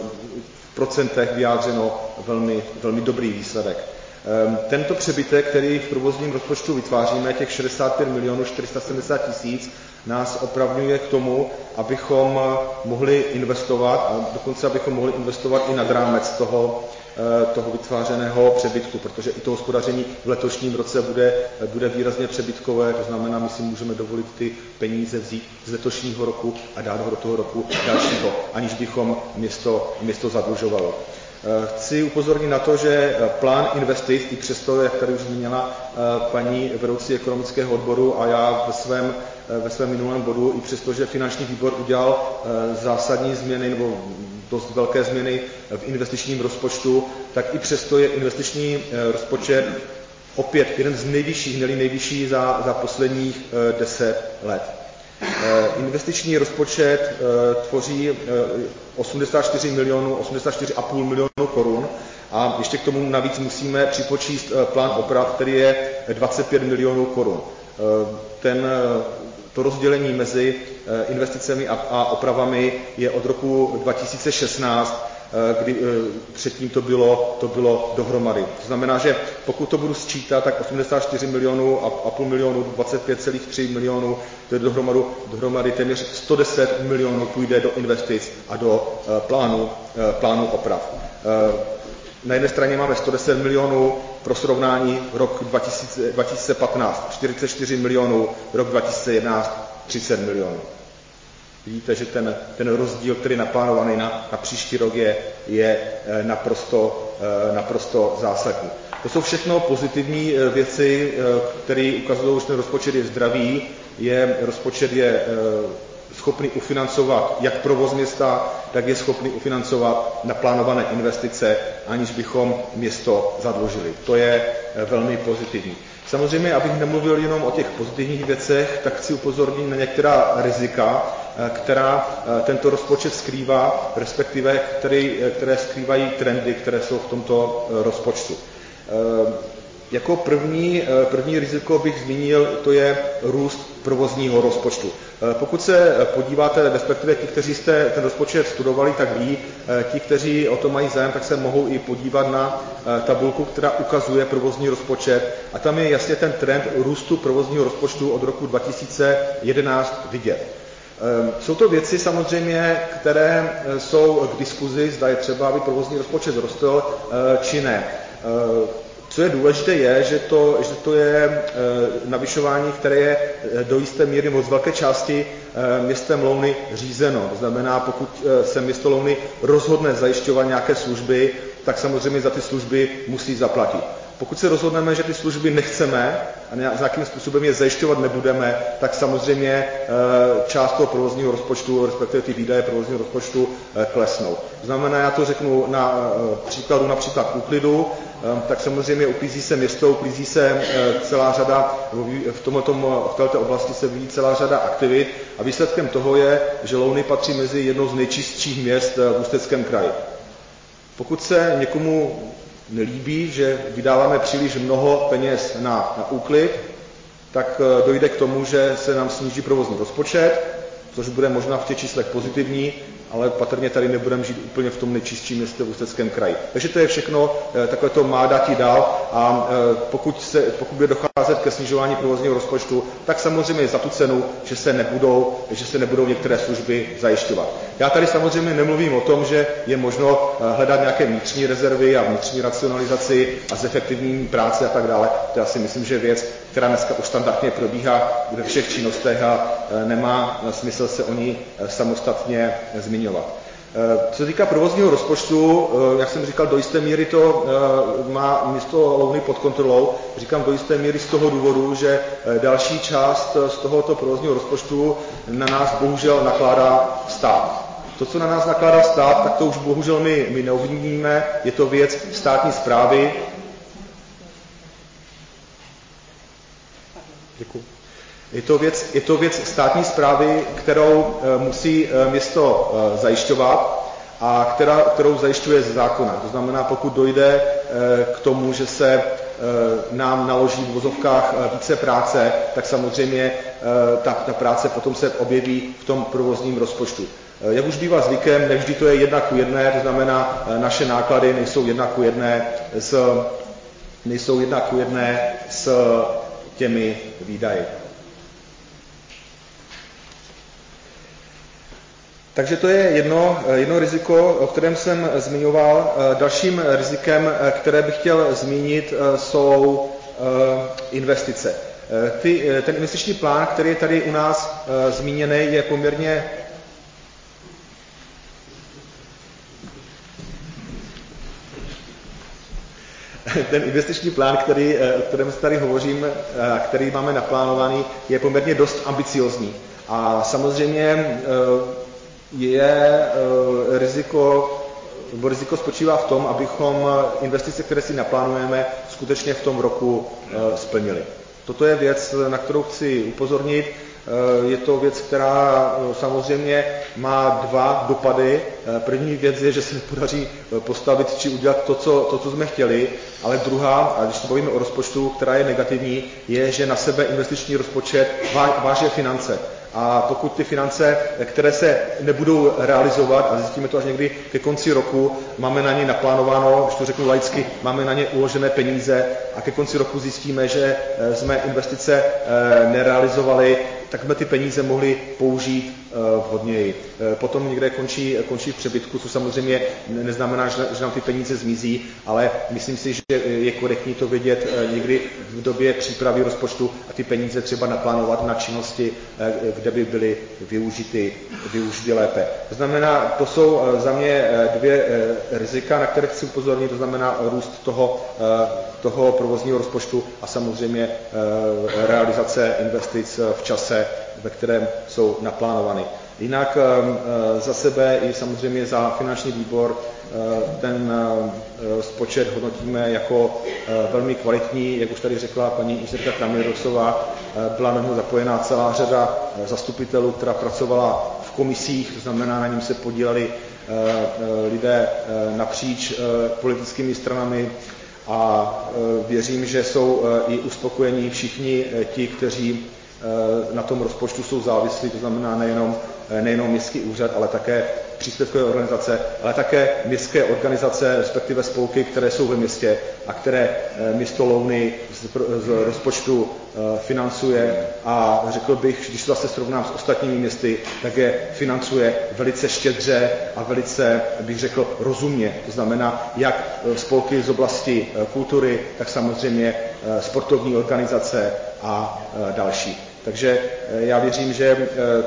v procentech vyjádřeno velmi, velmi dobrý výsledek. Tento přebytek, který v provozním rozpočtu vytváříme, těch šedesát pět milionů čtyři sta sedmdesát tisíc, nás opravňuje k tomu, abychom mohli investovat a dokonce abychom mohli investovat i nad rámec toho, toho vytvářeného přebytku, protože i to hospodaření v letošním roce bude, bude výrazně přebytkové, to znamená, my si můžeme dovolit ty peníze vzít z letošního roku a dát ho do toho roku dalšího, aniž bychom město, město zadlužovalo. Chci upozornit na to, že plán investic, i přesto, jak tady už zmínila paní vedoucí ekonomického odboru a já ve svém, ve svém minulém bodu, i přesto, že finanční výbor udělal zásadní změny nebo dost velké změny v investičním rozpočtu, tak i přesto je investiční rozpočet opět jeden z nejvyšších, ne-li nejvyšší za, za posledních deset let. Investiční rozpočet tvoří osmdesát čtyři milionů, osmdesát čtyři a půl milionu korun a ještě k tomu navíc musíme připočíst plán oprav, který je dvacet pět milionů korun. Ten, to rozdělení mezi investicemi a, a opravami je od roku dva tisíce šestnáct, kdy předtím to bylo, to bylo dohromady. To znamená, že pokud to budu sčítat, tak osmdesát čtyři milionů a půl milionu, dvacet pět celá tři milionů, to je dohromady, dohromady téměř sto deset milionů půjde do investic a do plánu, plánu oprav. Na jedné straně máme sto deset milionů, pro srovnání rok dva tisíce patnáct čtyřicet čtyři milionů, rok dva tisíce jedenáct třicet milionů. Vidíte, že ten, ten rozdíl, který je naplánovaný na, na příští rok, je, je naprosto, naprosto zásadní. To jsou všechno pozitivní věci, které ukazují, že ten rozpočet je zdravý, je, rozpočet je schopný ufinancovat jak provoz města, tak je schopný ufinancovat naplánované investice, aniž bychom město zadlužili. To je velmi pozitivní. Samozřejmě, abych nemluvil jenom o těch pozitivních věcech, tak chci upozornit na některá rizika, která tento rozpočet skrývá, respektive který, které skrývají trendy, které jsou v tomto rozpočtu. Jako první, první riziko bych zmínil, to je růst provozního rozpočtu. Pokud se podíváte, respektive ti, kteří jste ten rozpočet studovali, tak ví, ti, kteří o to mají zájem, tak se mohou i podívat na tabulku, která ukazuje provozní rozpočet a tam je jasně ten trend růstu provozního rozpočtu od roku dva tisíce jedenáct vidět. Jsou to věci samozřejmě, které jsou k diskuzi, zda je třeba, aby provozní rozpočet rostl, či ne. Co je důležité je, že to, že to je navyšování, které je do jisté míry moc velké části městem Louny řízeno. To znamená, pokud se město Louny rozhodne zajišťovat nějaké služby, tak samozřejmě za ty služby musí zaplatit. Pokud se rozhodneme, že ty služby nechceme a nějakým způsobem je zajišťovat nebudeme, tak samozřejmě část toho provozního rozpočtu, respektive ty výdaje provozního rozpočtu klesnou. To znamená, já to řeknu na příkladu například úklidu, tak samozřejmě uklízí se město, uklízí se celá řada, v, tomto, v této oblasti se vyvíjí celá řada aktivit a výsledkem toho je, že Louny patří mezi jedno z nejčistších měst v Ústeckém kraji. Pokud se někomu nelíbí, že vydáváme příliš mnoho peněz na, na úklid, tak dojde k tomu, že se nám sníží provozní rozpočet, což bude možná v těch číslech pozitivní, ale patrně tady nebudeme žít úplně v tom nejčistším městě v Ústeckém kraji. Takže to je všechno, takhle to má dát i dál a pokud, se, pokud bude docházet ke snižování provozního rozpočtu, tak samozřejmě za tu cenu, že se nebudou, že se nebudou některé služby zajišťovat. Já tady samozřejmě nemluvím o tom, že je možno hledat nějaké vnitřní rezervy a vnitřní racionalizaci a zefektivnění práce a tak dále. To já si myslím, že je věc, která dneska už standardně probíhá ve všech činnostech a nemá smysl se o ní samostatně zmiňovat. Co se týká provozního rozpočtu, jak jsem říkal, do jisté míry to má město Louny pod kontrolou. Říkám do jisté míry z toho důvodu, že další část z tohoto provozního rozpočtu na nás bohužel nakládá stát. To, co na nás nakládá stát, tak to už bohužel my, my neovlivníme, je to věc státní správy. Děkuji. Je to, věc, je to věc státní správy, kterou musí město zajišťovat a která, kterou zajišťuje ze zákona. To znamená, pokud dojde k tomu, že se nám naloží v vozovkách více práce, tak samozřejmě ta, ta práce potom se objeví v tom provozním rozpočtu. Jak už bývá zvykem, nevždy to je jedna ku jedné, to znamená, naše náklady nejsou jedna ku jedné s, nejsou jedna ku jedné s těmi výdaji. Takže to je jedno, jedno riziko, o kterém jsem zmiňoval. Dalším rizikem, které bych chtěl zmínit, jsou investice. Ty, ten investiční plán, který je tady u nás zmíněný, je poměrně ten investiční plán, který, o kterém tady hovořím, který máme naplánovaný, je poměrně dost ambiciózní. A samozřejmě je riziko, nebo riziko spočívá v tom, abychom investice, které si naplánujeme, skutečně v tom roku splnili. Toto je věc, na kterou chci upozornit. Je to věc, která samozřejmě má dva dopady. První věc je, že se nepodaří postavit či udělat to, co, to, co jsme chtěli, ale druhá, a když se bavíme o rozpočtu, která je negativní, je, že na sebe investiční rozpočet váže finance. A pokud ty finance, které se nebudou realizovat, a zjistíme to až někdy ke konci roku, máme na ně naplánováno, když to řeknu laicky, máme na ně uložené peníze a ke konci roku zjistíme, že jsme investice nerealizovali, tak jsme ty peníze mohli použít vhodněji. Potom někde končí, končí v přebytku, což samozřejmě neznamená, že nám ty peníze zmizí, ale myslím si, že je korektní to vědět někdy v době přípravy rozpočtu a ty peníze třeba naplánovat na činnosti, kde by byly využity, využity lépe. To znamená, to jsou za mě dvě rizika, na které chci upozornit, to znamená růst toho, toho provozního rozpočtu a samozřejmě realizace investic v čase, ve kterém jsou naplánovány. Jinak za sebe i samozřejmě za finanční výbor ten rozpočet hodnotíme jako velmi kvalitní, jak už tady řekla paní inženýrka Kraměrosová, byla na něho zapojená celá řada zastupitelů, která pracovala v komisích, to znamená, na něm se podíleli lidé napříč politickými stranami a věřím, že jsou i uspokojení všichni ti, kteří na tom rozpočtu jsou závislí, to znamená nejenom, nejenom městský úřad, ale také příspěvkové organizace, ale také městské organizace, respektive spolky, které jsou ve městě a které město Louny z, z rozpočtu financuje a řekl bych, když to zase srovnám s ostatními městy, tak je financuje velice štědře a velice, bych řekl, rozumně. To znamená, jak spolky z oblasti kultury, tak samozřejmě sportovní organizace a další. Takže já věřím, že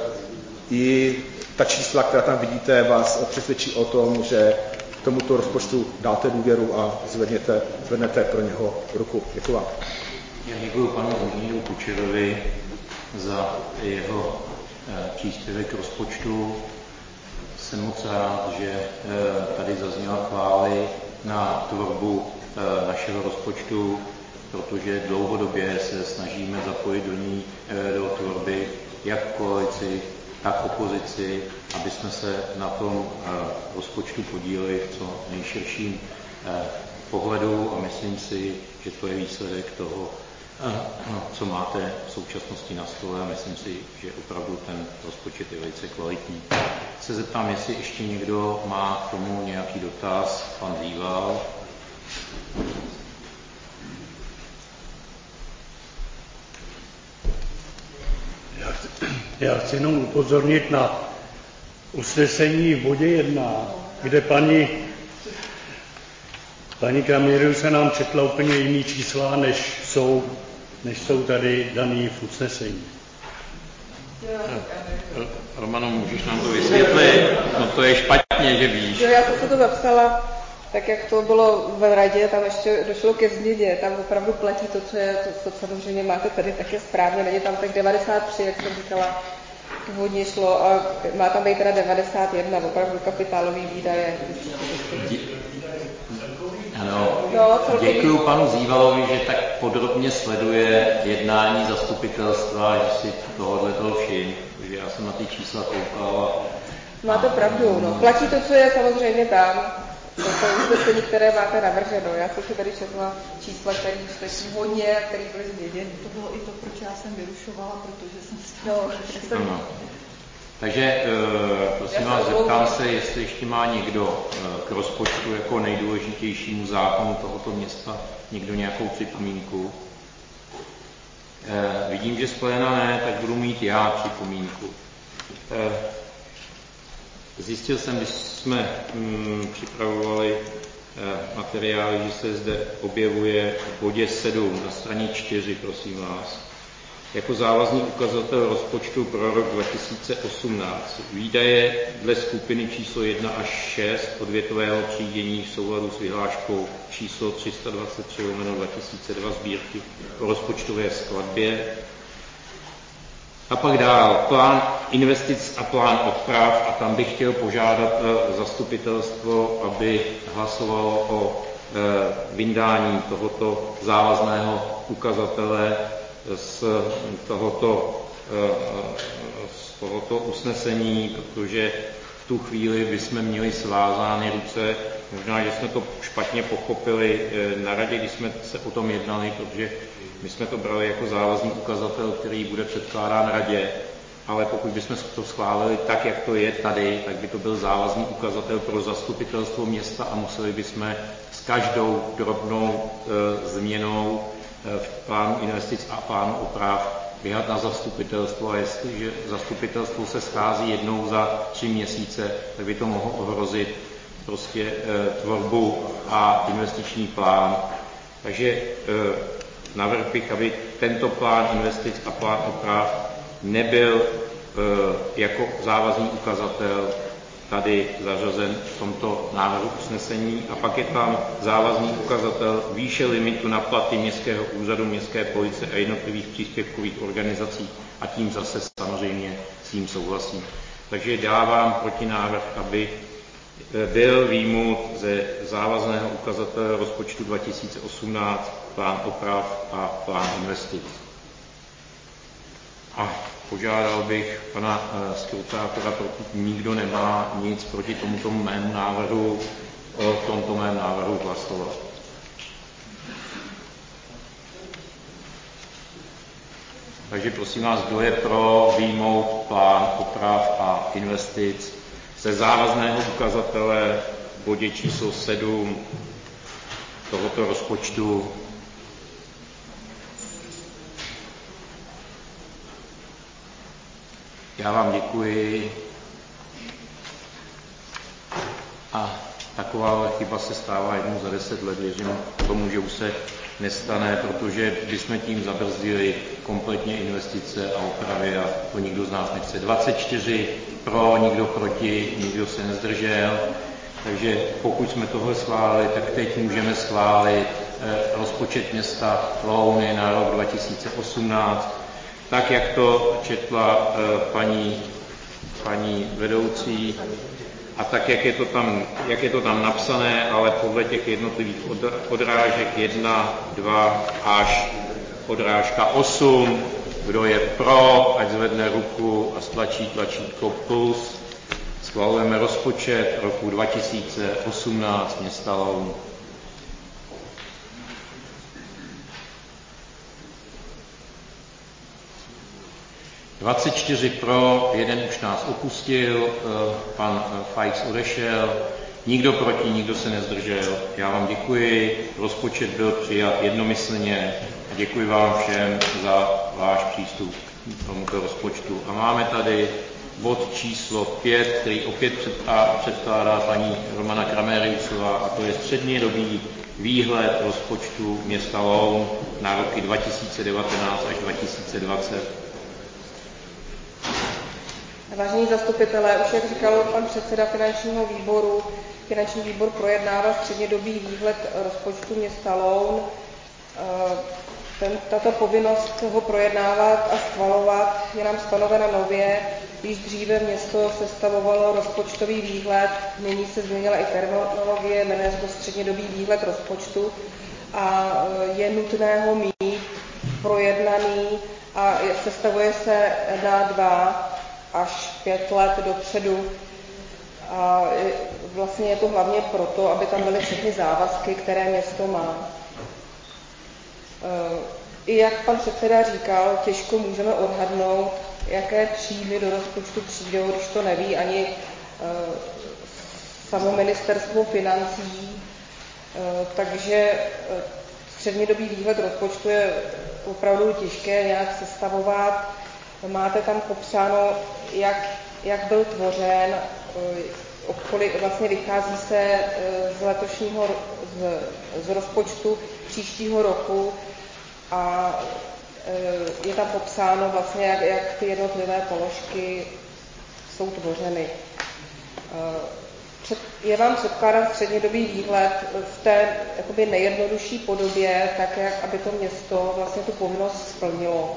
i ta čísla, která tam vidíte, vás přesvědčí o tom, že tomuto rozpočtu dáte důvěru a zvedněte, zvednete pro něho ruku. Děkuji vám. Já děkuji panu inženýru Kučerovi za jeho příspěvek k rozpočtu. Jsem moc rád, že tady zazněla chvály na tvorbu našeho rozpočtu, protože dlouhodobě se snažíme zapojit do ní, do tvorby jak koalici, tak opozici, aby jsme se na tom rozpočtu podíleli v co nejširším pohledu a myslím si, že to je výsledek toho co máte v současnosti na stole, a myslím si, že opravdu ten rozpočet je velice kvalitní. Se zeptám, jestli ještě někdo má k tomu nějaký dotaz. Pan Zíval. Já chci, já chci jenom upozornit na usnesení v bodě jedna, kde paní, paní Kramíru se nám četla úplně jiný čísla, než jsou, než jsou tady daný v usnesení. Romano, můžeš nám to vysvětlit? No to je špatně, že víš. Jo, já jsem se to zapsala, tak jak to bylo v radě, tam ještě došlo ke změně, tam opravdu platí to, co je, to, to samozřejmě máte tady také správně, není tam tak devadesát tři, jak jsem říkala, původně šlo, a má tam být teda devadesát jedna, opravdu kapitálový výdaje. Ano, no, děkuji panu Zívalovi, že tak podrobně sleduje jednání zastupitelstva, že si tohohle toho všim, že já jsem na ty čísla koukal. A, máte pravdu, no. Platí to, co je samozřejmě tam. To jsou usnesení, které máte navrženo. Já jsem si tady četla čísla, které čteš hodně a které byly změněny. To bylo i to, proč já jsem vyrušovala, protože jsem si no, to... No. Takže prosím vás, zeptám se, jestli ještě má někdo k rozpočtu jako nejdůležitějšímu zákonu tohoto města někdo nějakou připomínku. Vidím, že z pléna ne, tak budu mít já připomínku. Zjistil jsem, když jsme mm, připravovali eh, materiály, že se zde objevuje v bodě sedm na straně čtyři, prosím vás, jako závazný ukazatel rozpočtu pro rok dva tisíce osmnáct. Výdaje dle skupiny číslo jedna až šest odvětvého třídění v souladu s vyhláškou číslo tři sta dvacet tři lomeno dva tisíce dva sbírky o rozpočtové skladbě. A pak dál, plán investic a plán oprav, a tam bych chtěl požádat zastupitelstvo, aby hlasovalo o vyndání tohoto závazného ukazatele z tohoto, z tohoto usnesení, protože v tu chvíli bychom měli svázány ruce. Možná, že jsme to špatně pochopili na radě, když jsme se o tom jednali, protože my jsme to brali jako závazný ukazatel, který bude předkládán radě, ale pokud bychom to schválili tak, jak to je tady, tak by to byl závazný ukazatel pro zastupitelstvo města a museli bychom s každou drobnou e, změnou e, v plánu investic a plánu oprav běhat na zastupitelstvo, a jestliže zastupitelstvo se schází jednou za tři měsíce, tak by to mohlo ohrozit prostě e, tvorbu a investiční plán. Takže e, navrhl bych, aby tento plán investic a plán oprav nebyl e, jako závazný ukazatel tady zařazen v tomto návrhu usnesení. A pak je tam závazný ukazatel výše limitu na platy městského úřadu, městské policie a jednotlivých příspěvkových organizací, a tím zase samozřejmě s tím souhlasím. Takže dávám protinávrh, aby byl výjimut ze závazného ukazatele rozpočtu dva tisíce osmnáct plán oprav a plán investic. A požádal bych pana skrutátora, pokud nikdo nemá nic proti tomuto mému návrhu, o tomto mém návrhu hlasovat. Takže prosím vás, kdo je pro výjmout plán oprav a investic ze závazného ukazatele v bodě číslo sedm tohoto rozpočtu. Já vám děkuji. A taková chyba se stává jednou za deset let. Věřím tomu, že už se nestane, protože bychom tím zabrzdili kompletně investice a opravy, a to nikdo z nás nechce. dvacet čtyři pro, nikdo proti, nikdo se nezdržel. Takže pokud jsme tohle schválili, tak teď můžeme schválit eh, rozpočet města Louny na rok dva tisíce osmnáct, tak, jak to četla eh, paní, paní vedoucí, a tak, jak je to tam, jak je to tam napsané, ale podle těch jednotlivých odrážek jedna, dva až odrážka osm. Kdo je pro, ať zvedne ruku a stlačí tlačítko plus. Schvalujeme rozpočet roku dva tisíce osmnáct města Loun. dvacet čtyři pro, jeden už nás opustil, pan Fajks odešel, nikdo proti, nikdo se nezdržel. Já vám děkuji, rozpočet byl přijat jednomyslně a děkuji vám všem za váš přístup k tomuto rozpočtu. A máme tady bod číslo pět, který opět předkládá paní Romana Kramériusová, a to je střednědobý výhled rozpočtu města Loun na roky dva tisíce devatenáct až dva tisíce dvacet. Vážení zastupitelé, už jak říkal pan předseda finančního výboru, finanční výbor projednává střednědobý výhled rozpočtu města Loun. Ten, tato povinnost ho projednávat a schvalovat je nám stanovena nově. Již dříve město sestavovalo rozpočtový výhled, nyní se změnila i terminologie, jmenuje se to střednědobý výhled rozpočtu a je nutné ho mít projednaný a sestavuje se na dva až pět let dopředu. A vlastně je to hlavně proto, aby tam byly všechny závazky, které město má. I jak pan předseda říkal, těžko můžeme odhadnout, jaké příjmy do rozpočtu přijdou, když to neví ani samo ministerstvo financí. Takže střednědobý výhled rozpočtu je opravdu těžké nějak sestavovat. Máte tam popsáno, jak, jak byl tvořen, vlastně vychází se z letošního, z, z rozpočtu příštího roku a je tam popsáno vlastně, jak, jak ty jednotlivé položky jsou tvořeny. Před, je vám předkládán střednědobý výhled v té jakoby nejjednodušší podobě, tak jak aby to město vlastně tu povinnost splnilo.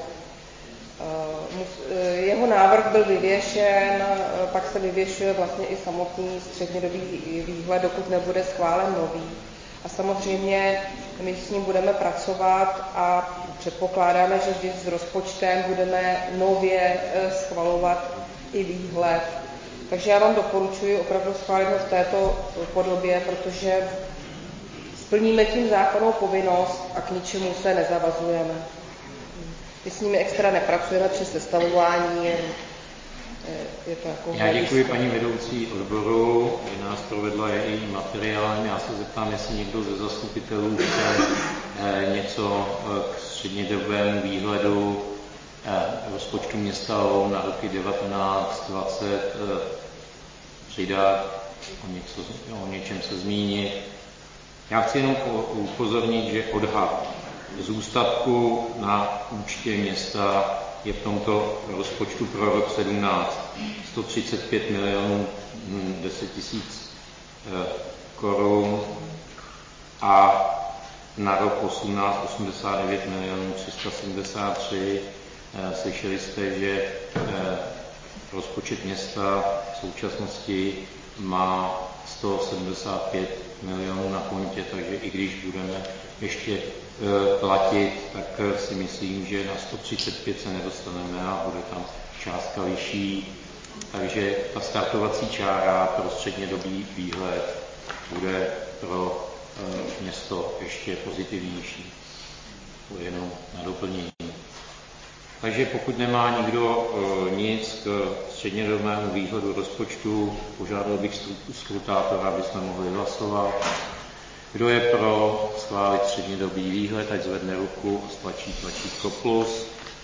Jeho návrh byl vyvěšen, pak se vyvěšuje vlastně i samotný střednědobý výhled, dokud nebude schválen nový. A samozřejmě my s ním budeme pracovat a předpokládáme, že vždy s rozpočtem budeme nově schvalovat i výhled. Takže já vám doporučuji opravdu schválit ho v této podobě, protože splníme tím zákonnou povinnost a k ničemu se nezavazujeme. My s nimi extra nepracujeme při sestavování, je to jako Já děkuji paní vedoucí odboru, že nás provedla její materiálem. Já se zeptám, jestli někdo ze zastupitelů chce něco k střednědobému výhledu rozpočtu města Loun na roky devatenáct dvacet přidat, o, něco, o něčem se zmínit. Já chci jenom upozornit, že odhad zůstatku na účtě města je v tomto rozpočtu pro rok sedmnáct sto třicet pět milionů deset tisíc korun a na rok osmnáct osmdesát devět milionů tři sta sedmdesát tři. Slyšeli jste, že rozpočet města v současnosti má sto sedmdesát pět milionů na kontě, takže i když budeme ještě platit, tak si myslím, že na sto třicet pět se nedostaneme a bude tam částka vyšší. Takže ta startovací čára pro střednědobý výhled bude pro město ještě pozitivnější. To je jenom na doplnění. Takže pokud nemá nikdo nic k střednědobému výhledu rozpočtu, požádal bych skrutátora, aby jsme mohli hlasovat. Kdo je pro schválit střednědobý výhled, ať zvedne ruku a stlačí tlačítko plus.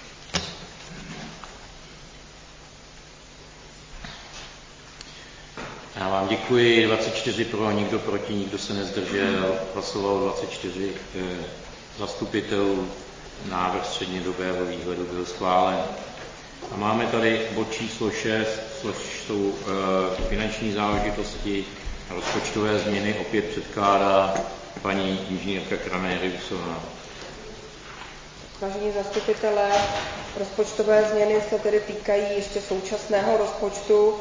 Já vám děkuji, dvacet čtyři pro, nikdo proti, nikdo se nezdržel, hlasovalo dvacet čtyři eh, zastupitelů, návrh střednědobého výhledu byl schválen. A máme tady bod číslo šest, což jsou eh, finanční záležitosti, rozpočtové změny opět předkládá paní inženýrka Kramériusová. Vážení zastupitelé, rozpočtové změny se tedy týkají ještě současného rozpočtu.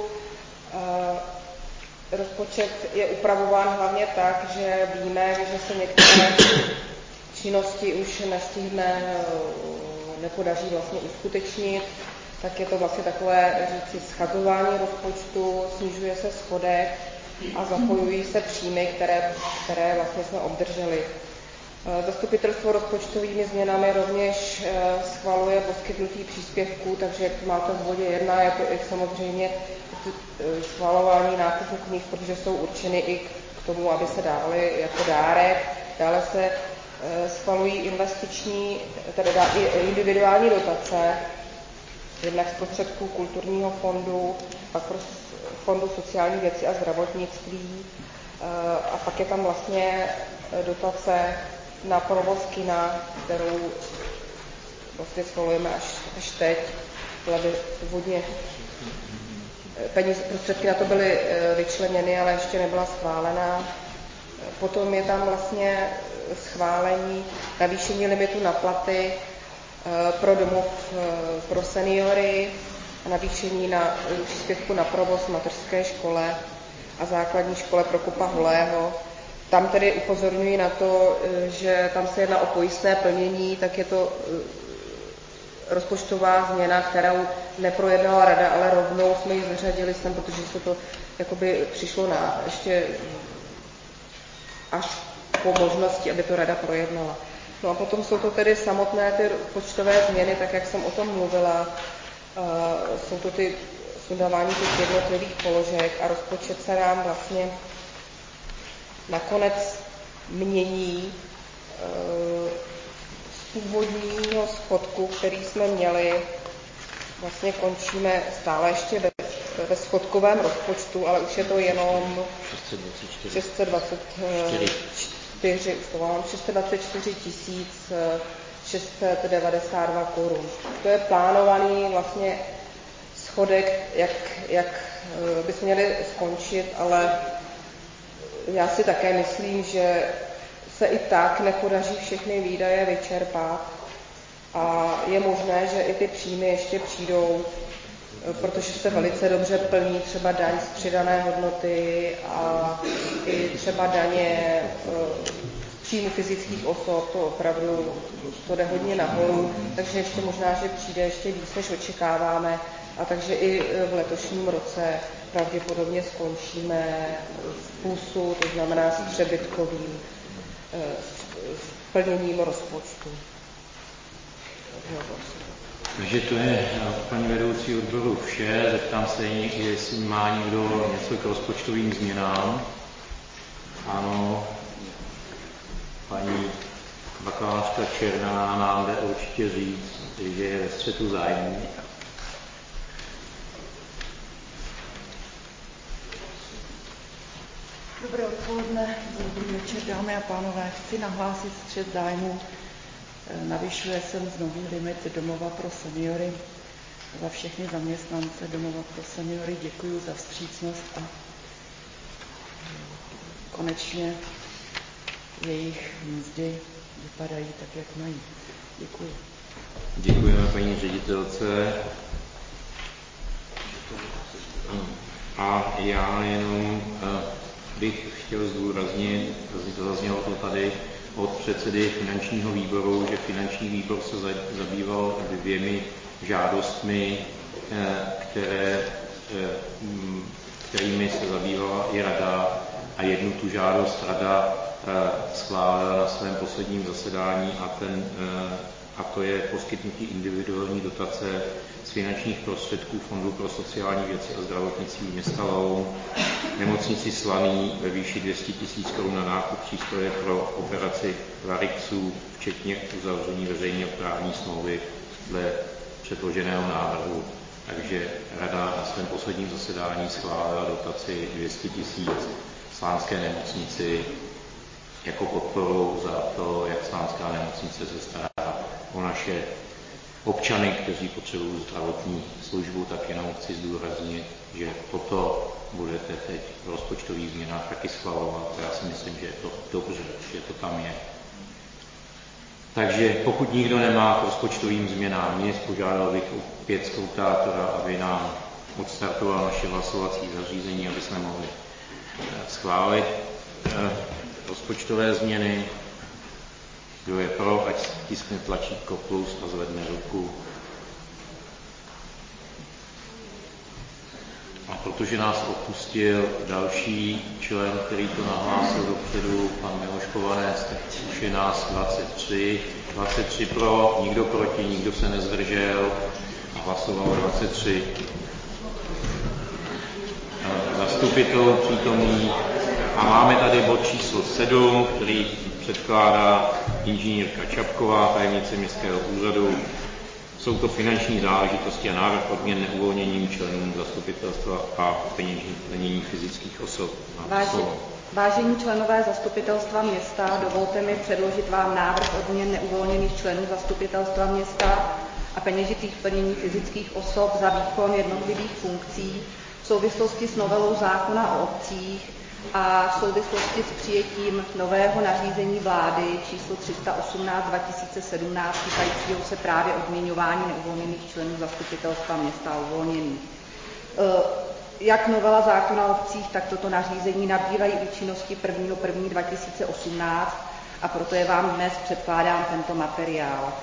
Rozpočet je upravován hlavně tak, že víme, že se některé činnosti už nestihne, nepodaří vlastně uskutečnit, tak je to vlastně takové říci schazování rozpočtu, snižuje se schodek a zapojují se příjmy, které, které vlastně jsme obdrželi. Zastupitelstvo rozpočtovými změnami rovněž schvaluje poskytnutí příspěvků, takže jak to máte v bodě jedna, je to i samozřejmě schvalování nákupů knih, protože jsou určeny i k tomu, aby se dávaly jako dárek. Dále se schvalují investiční, tedy individuální dotace, jednak z prostředků kulturního fondu, pak pro fondu sociální věci a zdravotnictví a pak je tam vlastně dotace na provoz kina, kterou vlastně schvalujeme až, až teď. Byla by původně peníze, prostředky na to byly vyčleněny, ale ještě nebyla schválená. Potom je tam vlastně schválení navýšení limitu na platy pro domov pro seniory a navýšení na příspěvku na provoz v mateřské škole a základní škole Prokopa Holého. Tam tedy upozorňuji na to, že tam se jedná o pojistné plnění, tak je to rozpočtová změna, kterou neprojednala rada, ale rovnou jsme ji zařadili sem, protože se to jakoby přišlo na ještě až po možnosti, aby to rada projednala. No a potom jsou to tedy samotné ty rozpočtové změny, tak jak jsem o tom mluvila, uh, jsou to ty sundávání těch jednotlivých položek a rozpočet se nám vlastně nakonec mění uh, z původního schodku, který jsme měli. Vlastně končíme stále ještě ve, ve schodkovém rozpočtu, ale už je to jenom šest set dvacet čtyři tisíc šest set devadesát dva korun. To je plánovaný vlastně schodek, jak, jak bychom měli skončit, ale já si také myslím, že se i tak nepodaří všechny výdaje vyčerpat a je možné, že i ty příjmy ještě přijdou, protože se velice dobře plní třeba daň z přidané hodnoty a i třeba daně z příjmu fyzických osob, to opravdu to jde hodně nahoru, takže ještě možná, že přijde ještě víc, než očekáváme, a takže i v letošním roce pravděpodobně skončíme v plusu, to znamená s přebytkovým plněním rozpočtu. Takže to je, paní vedoucí odboru, vše. Zeptám se, jestli má někdo něco k rozpočtovým změnám. Ano, paní bakalářka Černá nám jde určitě říct, že je ve střetu zájmů. Dobré odpoledne, dobrý večer, dámy a pánové. Chci nahlásit střet zájmu. Navyšuje se znovu limit domova pro seniory. Za všechny zaměstnance domova pro seniory děkuji za vstřícnost a konečně jejich mzdy vypadají tak, jak mají. Děkuji. Děkujeme paní ředitelce. A já jenom bych chtěl zdůraznit, zaznělo to tady od předsedy finančního výboru, že finanční výbor se zabýval dvěmi žádostmi, které, kterými se zabývala i rada, a jednu tu žádost rada schválila na svém posledním zasedání, a, ten, a to je poskytnutí individuální dotace z finančních prostředků Fondu pro sociální věci a zdravotnictví města Loun nemocnici Slaný ve výši dvě stě tisíc korun na nákup přístroje pro operaci varixů, včetně uzavření veřejně právní smlouvy dle předloženého návrhu. Takže rada na svém posledním zasedání schválila dotaci dvě stě tisíc slánské nemocnici jako podporu za to, jak slánská nemocnice se stará o naše občany, kteří potřebují zdravotní službu. Tak jenom chci zdůraznit, že toto budete teď v rozpočtových změnách taky schvalovat. Já si myslím, že je to dobře, že to tam je. Takže pokud nikdo nemá k rozpočtovým změnám nic, požádal bych opět skrutátora, aby nám odstartoval naše hlasovací zařízení, aby jsme mohli schválit rozpočtové změny. Kdo je pro, ať stiskne tlačítko plus a zvedne ruku. A protože nás opustil další člen, který to nahlásil dopředu, pan Miloš Chovanec, tak už je nás dvacet tři. dvacet tři pro, nikdo proti, nikdo se nezdržel a hlasovalo dvacet tři. Zastupitelů přítomných. A máme tady bod číslo sedm, který předkládá inženýrka Čapková, tajemnice Městského úřadu. Jsou to finanční záležitosti a návrh odměn neuvolněním členů zastupitelstva a peněžních plnění fyzických osob. Váži, vážení členové zastupitelstva města, dovolte mi předložit vám návrh odměn neuvolněných členů zastupitelstva města a peněžitých plnění fyzických osob za výkon jednotlivých funkcí v souvislosti s novelou zákona o obcích a v souvislosti s přijetím nového nařízení vlády číslo tři sta osmnáct dva tisíce sedmnáct týkajícího se právě odměňování neuvolněných členů zastupitelstva města a uvolněných. Jak novela zákona o obcích, tak toto nařízení nabývají účinnosti prvního prvního dva tisíce osmnáct a proto je vám dnes předkládám tento materiál.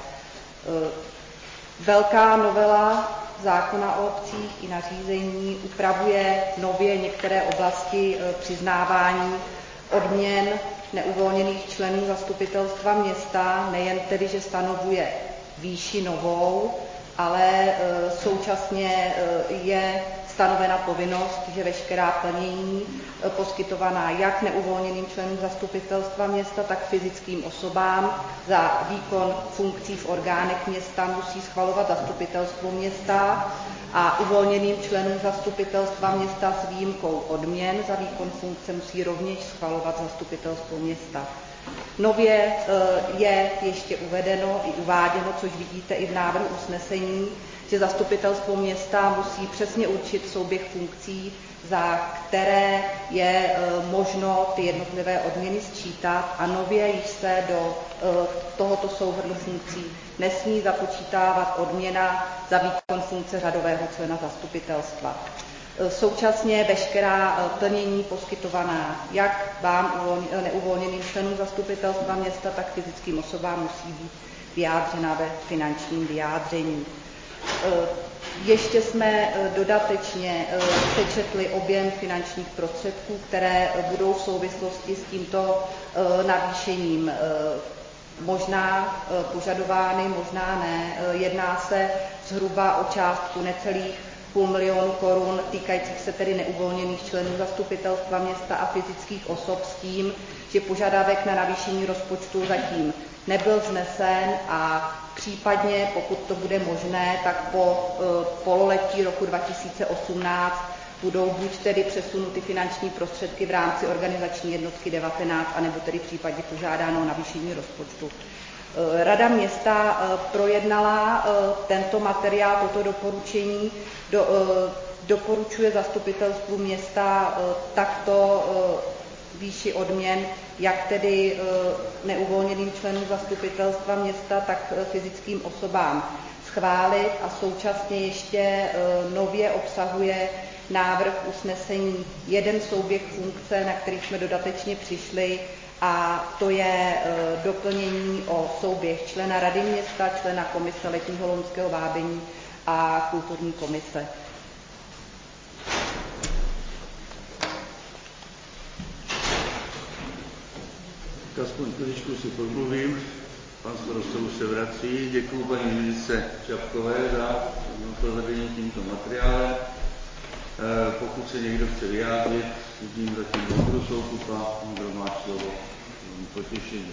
Velká novela zákona o obcích i nařízení upravuje nově některé oblasti přiznávání odměn neuvolněných členů zastupitelstva města, nejen tedy, že stanovuje výši novou, ale současně je stanovena povinnost, že veškerá plnění poskytovaná jak neuvolněným členům zastupitelstva města, tak fyzickým osobám za výkon funkcí v orgánech města musí schvalovat zastupitelstvo města a uvolněným členům zastupitelstva města s výjimkou odměn za výkon funkce musí rovněž schvalovat zastupitelstvo města. Nově je ještě uvedeno i uváděno, což vidíte i v návrhu usnesení, že zastupitelstvo města musí přesně určit souběh funkcí, za které je možno ty jednotlivé odměny sčítat a nově již se do tohoto souhrnu funkcí nesmí započítávat odměna za výkon funkce řadového člena zastupitelstva. Současně veškerá plnění poskytovaná jak vám neuvolněným členům zastupitelstva města, tak fyzickým osobám musí být vyjádřena ve finančním vyjádření. Ještě jsme dodatečně přečetli objem finančních prostředků, které budou v souvislosti s tímto navýšením možná požadovány, možná ne. Jedná se zhruba o částku necelých půl milionu korun týkajících se tedy neuvolněných členů zastupitelstva města a fyzických osob s tím, že požadavek na navýšení rozpočtu zatím nebyl vznesen a případně, pokud to bude možné, tak po pololetí roku dva tisíce osmnáct budou buď tedy přesunuty finanční prostředky v rámci organizační jednotky devatenáct, anebo tedy případně požádáno o navýšení rozpočtu. Rada města projednala tento materiál, toto doporučení, do, doporučuje zastupitelstvu města takto výši odměn, jak tedy neuvolněným členům zastupitelstva města, tak fyzickým osobám schválit a současně ještě nově obsahuje návrh usnesení jeden souběh funkce, na který jsme dodatečně přišli, a to je doplnění o souběh člena Rady města, člena komise letního loňského vábení a kulturní komise. Aspoň chviličku si promluvím. Pan starosta už se vrací. Děkuji paní ministře Čapkové za provedení tímto materiálem. Pokud se někdo chce vyjádřit, vidím zatím Ondru Soukupa, Ondro má slovo, potěšení.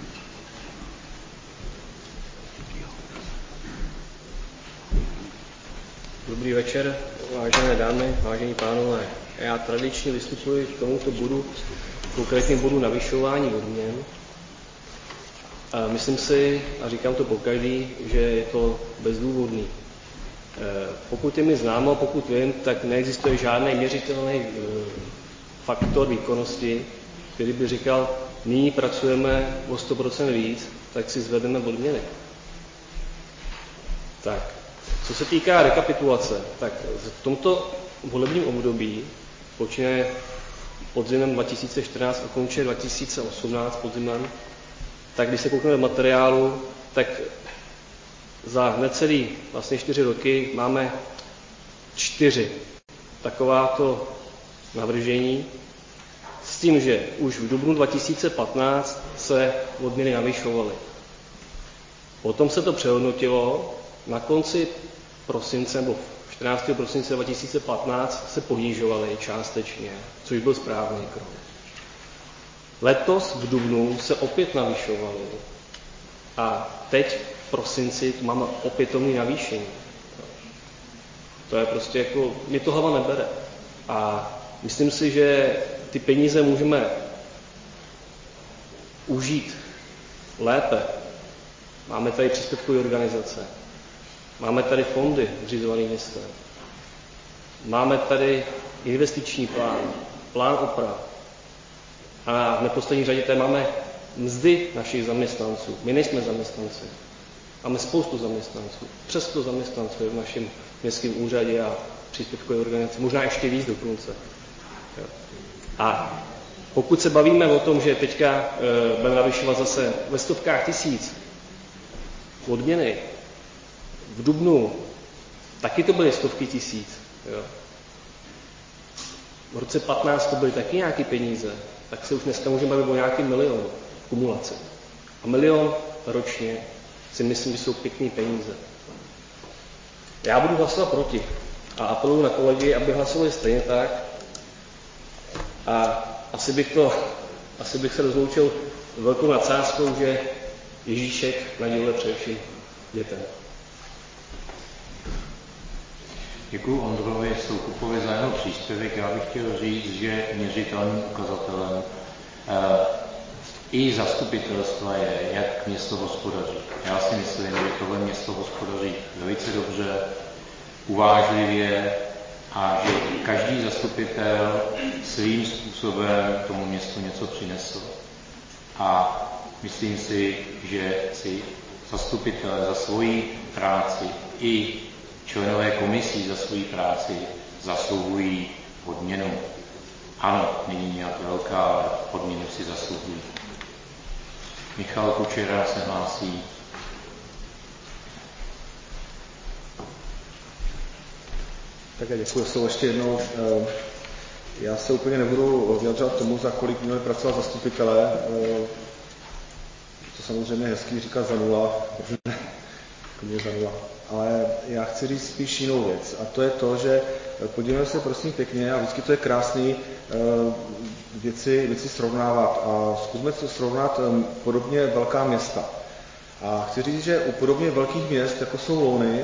Dobrý večer, vážené dámy, vážení pánové. Já tradičně vystupuji k tomuto bodu, konkrétně bodu navyšování odměn. Myslím si, a říkám to pokaždý, že je to bezdůvodný. Pokud je mi známo, pokud vím, tak neexistuje žádný měřitelný faktor výkonnosti, který by říkal, nyní pracujeme o sto procent víc, tak si zvedneme odměny. Tak, co se týká rekapitulace, tak v tomto volebním období počínaje podzimem dva tisíce čtrnáct a končí dva tisíce osmnáct podzimem, tak když se koukneme do materiálu, tak za necelý vlastně čtyři roky máme čtyři takováto navržení s tím, že už v dubnu dva tisíce patnáct se odměny navyšovaly. Potom se to přehodnotilo, na konci prosince, nebo čtrnáctého prosince dva tisíce patnáct se ponížovaly částečně, což byl správný krok. Letos v dubnu se opět navyšovaly a teď v prosinci tu máme opětovné navýšení. To je prostě jako, mě to hlava nebere. A myslím si, že ty peníze můžeme užít lépe. Máme tady příspěvkové organizace, máme tady fondy zřizované městem, máme tady investiční plán, plán oprav a v neposlední řadě tady máme mzdy našich zaměstnanců. My nejsme zaměstnanci, máme spoustu zaměstnanců, přes sto zaměstnanců je v našem městském úřadě a příspěvkové organizace, možná ještě víc dokonce. A pokud se bavíme o tom, že teďka e, budeme navyšovat zase ve stovkách tisíc odměny, v dubnu taky to byly stovky tisíc. Jo. V roce patnáct to byly taky nějaké peníze, tak se už dneska můžeme bavit o nějaký milion v kumulaci. A milion ročně si myslím, že jsou pěkný peníze. Já budu hlasovat proti a apeluji na kolegy, aby hlasovali stejně tak. A asi bych, to, asi bych se rozloučil velkou nadsázkou, že Ježíšek naděluje především dětem. Děkuji Ondrovi Soukupovi za jeho příspěvek. Já bych chtěl říct, že měřitelným ukazatelem e, i zastupitelstva je, jak město hospodaří. Já si myslím, že tohle město hospodaří velice dobře, uvážlivě a že každý zastupitel svým způsobem tomu městu něco přinesl. A myslím si, že si zastupitelé za svoji práci i členové komisí za svoji práci zasluhují odměnu. Ano, není nějak velká, ale odměnu si zasluhují. Michal Kučera se hlásí. Tak děkuji slovo ještě jednou. Já se úplně nebudu vyjadřovat tomu, za kolik měli pracovat zastupitelé. To samozřejmě je hezký říkat za nula, protože za nula. Ale já chci říct spíš jinou věc. A to je to, že podívejme se prosím pěkně, a vždycky to je krásný věci, věci srovnávat. A zkusme se srovnat podobně velká města. A chci říct, že u podobně velkých měst, jako jsou Louny,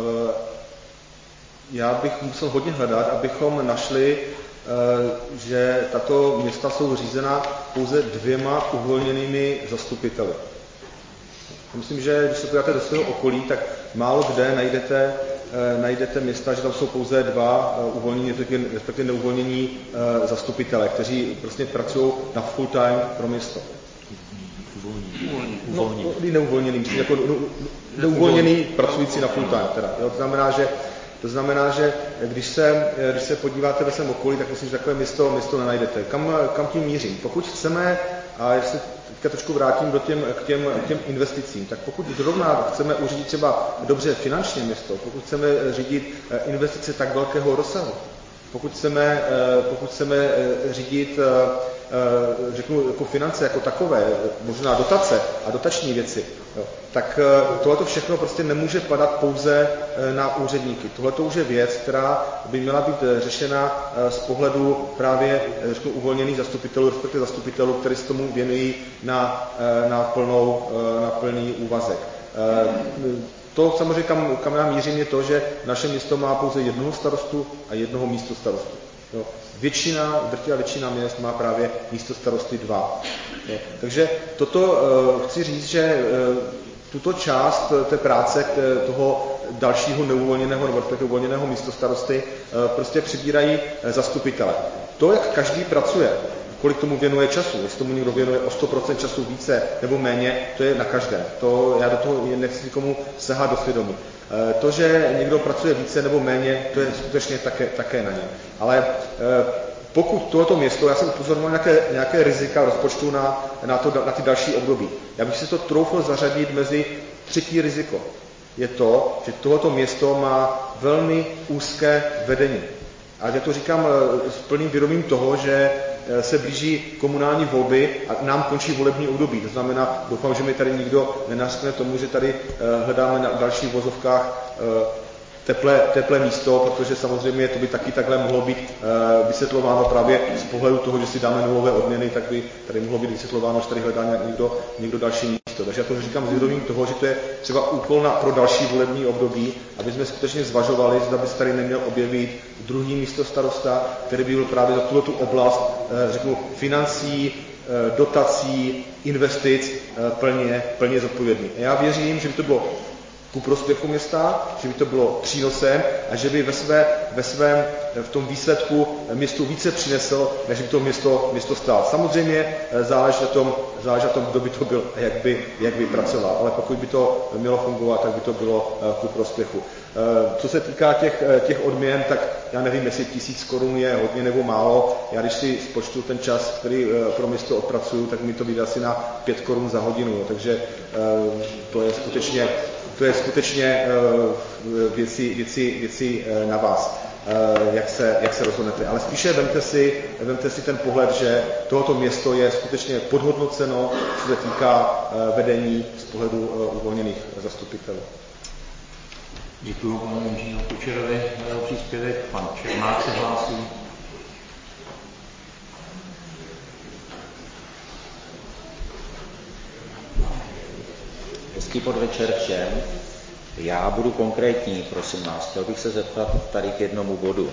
já bych musel hodně hledat, abychom našli, že tato města jsou řízena pouze dvěma uvolněnými zastupiteli. Myslím, že když se podíváte do svého okolí, tak málo kde najdete, najdete města, že tam jsou pouze dva uvolnění, respektive neuvolnění zastupitele, kteří prostě pracují na full time pro město. No, neuvolněný, myslím, jako neuvolněný pracující na full time. Teda, jo, to znamená, že To znamená, že když se, když se podíváte ve svém okolí, tak myslím, že takové město, město nenajdete. Kam, kam tím mířím? Pokud chceme, a já se teďka trošku vrátím do těm, k, těm, k těm investicím, tak pokud zrovna chceme uřídit třeba dobře finančně město, pokud chceme řídit investice tak velkého rozsahu, pokud chceme, pokud chceme řídit, řeknu, jako finance jako takové, možná dotace a dotační věci, jo, tak tohleto všechno prostě nemůže padat pouze na úředníky. Tohleto už je věc, která by měla být řešena z pohledu právě, řeknu, uvolněných zastupitelů, respektive zastupitelů, kteří se tomu věnují na, na, plnou, na plný úvazek. To samozřejmě, kam, kam nám mířím, je to, že naše město má pouze jednoho starostu a jednoho místostarostu. Jo. Většina, drtivá většina měst má právě místostarosty dva. Jo. Takže toto uh, chci říct, že uh, tuto část té práce toho dalšího neuvolněného nebo uvolněného místostarosty uh, prostě přibírají zastupitele. To, jak každý pracuje, kolik tomu věnuje času, jestli tomu někdo věnuje o sto procent času více nebo méně, to je na každém. To, já do toho nechci nikomu sahat do svědomí. E, to, že někdo pracuje více nebo méně, to je skutečně také, také na něm. Ale e, pokud tohoto město, já jsem upozornil nějaké, nějaké rizika rozpočtu na, na, to, na ty další období. Já bych si to troufl zařadit mezi třetí riziko. Je to, že tohoto město má velmi úzké vedení. A já to říkám s plným vědomím toho, že se blíží komunální volby a nám končí volební období. To znamená, doufám, že mi tady nikdo nenařkne tomu, že tady hledáme na dalších vozovkách teplé, teplé místo, protože samozřejmě to by taky takhle mohlo být uh, vysvětlováno právě z pohledu toho, že si dáme nulové odměny, tak by tady mohlo být vysvětlováno, že tady hledá někdo, někdo další místo. Takže já to říkám s vědomím toho, že to je třeba úkol na, pro další volební období, aby jsme skutečně zvažovali, zda by se tady neměl objevit druhý místo starosta, který by byl právě za tuto oblast, uh, řeknu, financí, uh, dotací, investic uh, plně, plně zodpovědný. A já věřím, že by to bylo ku prospěchu města, že by to bylo přínosem a že by ve, své, ve svém, v tom výsledku městu více přinesl, než by to město, město stál. Samozřejmě záleží na tom, záleží na tom, kdo by to byl a jak by, jak by pracoval, ale pokud by to mělo fungovat, tak by to bylo ku prospěchu. Co se týká těch, těch odměn, tak já nevím, jestli tisíc korun je hodně nebo málo. Já když si spočtu ten čas, který pro město odpracuju, tak mi to vyjde asi na pět korun za hodinu, takže to je skutečně To je skutečně uh, věci, věci, věci uh, na vás, uh, jak, se, jak se rozhodnete. Ale spíše vemte si, vemte si ten pohled, že tohoto město je skutečně podhodnoceno, co se týká uh, vedení z pohledu uh, uvolněných zastupitelů. Děkuji panu inženýru Kučerovi za jeho příspěvek. Pan Černák se hlásí. Hezký podvečer všem. Já budu konkrétní, prosím vás. Chtěl bych se zeptat tady k jednomu bodu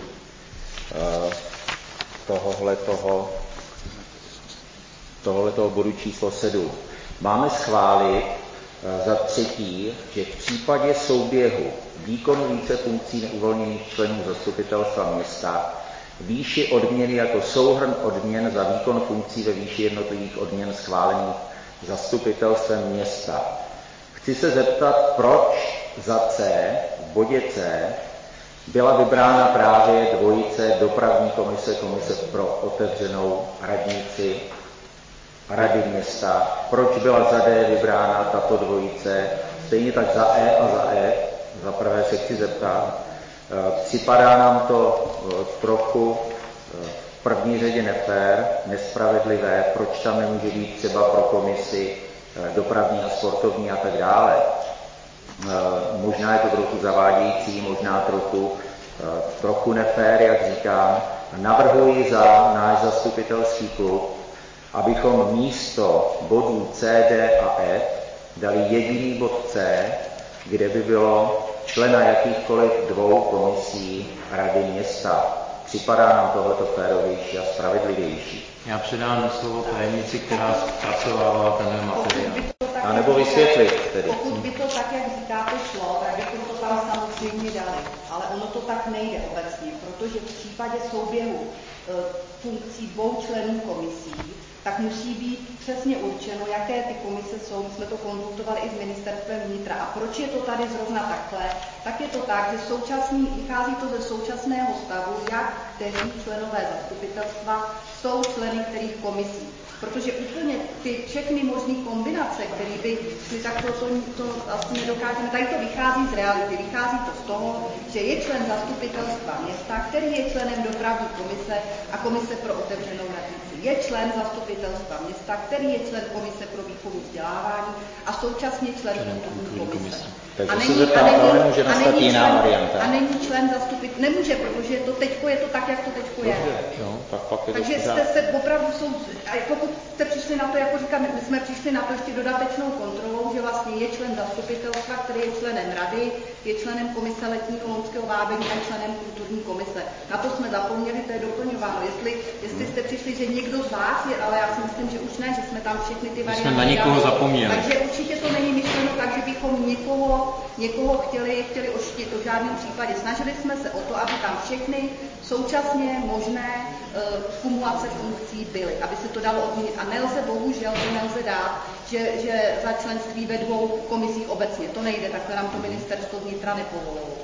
tohohle toho, tohoto bodu číslo sedm. Máme schválit za třetí, že v případě souběhu výkonu více funkcí neuvolněných členů zastupitelstva města výši odměny jako souhrn odměn za výkon funkcí ve výši jednotlivých odměn schválených zastupitelstvem města. Chci se zeptat, proč za C, v bodě C, byla vybrána právě dvojice dopravní komise, komise pro otevřenou radnici rady města. Proč byla za D vybrána tato dvojice? Stejně tak za E a za F. Za prvé se chci zeptat. Připadá nám to trochu v první řadě nefér, nespravedlivé, proč tam nemůže být třeba pro komisi dopravní a sportovní a tak dále. Možná je to trochu zavádějící, možná trochu, trochu nefér, jak říkám. Navrhuji za náš zastupitelský klub, abychom místo bodů C, D a F dali jediný bod C, kde by bylo člena jakýchkoliv dvou komisí rady města. Připadá nám tohleto férovější a spravedlivější. Já předám slovo tajemnici, která zpracovávala tenhle materiál. A nebo vysvětlit tedy. Pokud by to tak, jak říkáte, šlo, tak bychom to tam samozřejmě dali. Ale ono to tak nejde obecně, protože v případě souběhu e, funkcí dvou členů komisí, tak musí být přesně určeno, jaké ty komise jsou. My jsme to konzultovali i s ministerstvem vnitra. A proč je to tady zrovna takhle? Tak je to tak, že současný, vychází to ze současného stavu, jak kteří členové zastupitelstva jsou členy kterých komisí. Protože úplně ty všechny možné kombinace, které by šly, tak to, to, to asi nedokážeme. Tady to vychází z reality. Vychází to z toho, že je člen zastupitelstva města, který je členem dopravní komise a komise pro otevřenou radnici. Je člen zastupitelstva města, který je člen komise pro výchovu vzdělávání a současně člen kulturní komise. Takže se zeptám, to nemůže nastat jiná člen, varianta. A není člen zastupit, nemůže, protože to teďko je to tak, jak to teďko je. No, tak pak je Takže jste se opravdu jsou, a pokud jste přišli na to, jako říkám, my jsme přišli na to ještě dodatečnou kontrolou, že vlastně je člen zastupitelstva, který je členem rady, je členem komise letního loňského vábení a členem kulturní komise. Na to jsme zapomněli, to je doplňováno. Jestli, jestli jste přišli, že někdo z vás je, ale já si myslím, že už ne, že jsme tam všechny ty varianty. Jsme na někoho zapomněli. Takže určitě to není myšleno tak, že bychom někoho, někoho chtěli, chtěli oštit, v žádném případě. Snažili jsme se o to, aby tam všechny současně možné uh, kumulace funkcí byly, aby se to dalo odměnit. A nelze, bohužel, to nelze dát, že, že za členství ve dvou komisích obecně. To nejde, takhle nám to ministerstvo vnitra nepovolilo.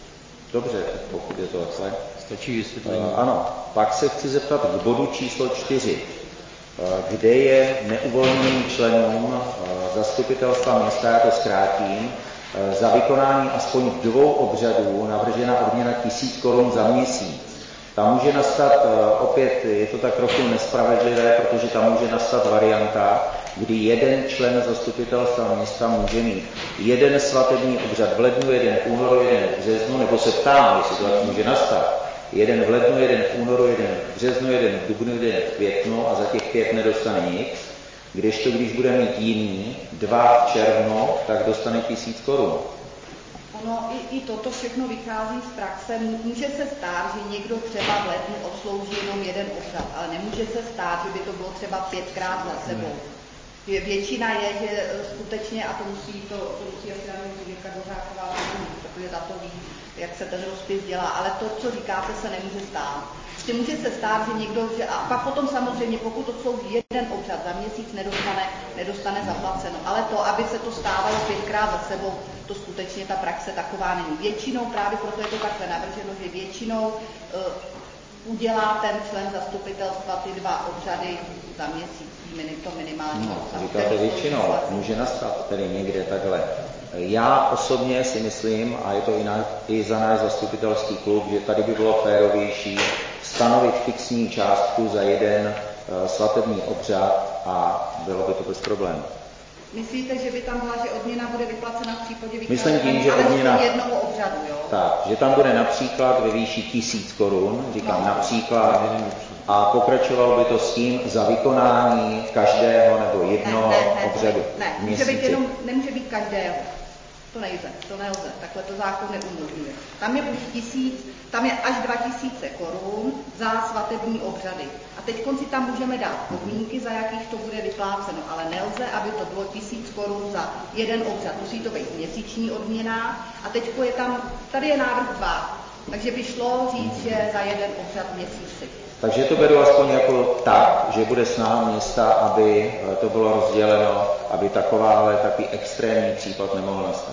Dobře, pokud je to takhle. Stačí vysvětlení. Uh, ano, pak se chci zeptat k bodu číslo čtyři, uh, kde je neuvolněným členům uh, zastupitelstva města, já to zkrátím, uh, za vykonání aspoň dvou obřadů navržena odměna tisíc korun za měsíc. Tam může nastat, opět je to tak trochu nespravedlivé, protože tam může nastat varianta, kdy jeden člen zastupitelstva města může mít jeden svatební obřad v lednu, jeden v únoru, jeden v březnu, nebo se ptám, jestli to tak může nastat. Jeden v lednu, jeden v únoru, jeden v březnu, jeden v dubnu, jeden v květnu a za těch pět nedostane nic. Kdežto, když bude mít jiný, dva v červnu, tak dostane tisíc korun. Ono i, i toto všechno vychází z praxe. Může se stát, že někdo třeba v lednu odslouží jenom jeden obřad, ale nemůže se stát, že by to bylo třeba pětkrát za sebou. Je, většina je, že skutečně, a to musí, to, to musí asi nám Jirka Dvořáková, protože za to ví, jak se ten rozpis dělá, ale to, co říkáte, se nemůže stát. Prostě může se stát, že někdo, že, a pak potom samozřejmě, pokud odslouží jeden obřad za měsíc, nedostane, nedostane zaplaceno. Ale to, aby se to stávalo pětkrát za sebou, to skutečně ta praxe taková není. Většinou, právě proto je to takhle navrženo, že většinou uh, udělá ten člen zastupitelstva ty dva obřady za měsíc, to minimálně. No, říkáte většinou, může nastat tedy někde takhle. Já osobně si myslím, a je to i, na, i za náš zastupitelský klub, že tady by bylo férovější stanovit fixní částku za jeden uh, svatební obřad a bylo by to bez problémů. Myslíte, že by tam byla, že odměna bude vyplacena v případě Myslím tím, že odměna jednoho obřadu, jo? Tak, že tam bude například ve výši tisíc korun, říkám no. například, a pokračovalo by to s tím za vykonání každého nebo jednoho ne, ne, ne, obřadu. Ne, ne. Může být jenom, nemůže být každého. To nejde, to nelze, takhle to zákon neumožňuje. Tam je buď tisíc, tam je až dva tisíce korun za svatební obřady. A teď konci tam můžeme dát podmínky, za jakých to bude vypláceno, ale nelze, aby to bylo tisíc korun za jeden obřad. Musí to být měsíční odměna. A teď je tam, tady je návrh dva, takže by šlo říct, že za jeden obřad v měsíci. Takže to beru aspoň jako tak, že bude snaha města, aby to bylo rozděleno, aby takováhle takový extrémní případ nemohl nastat.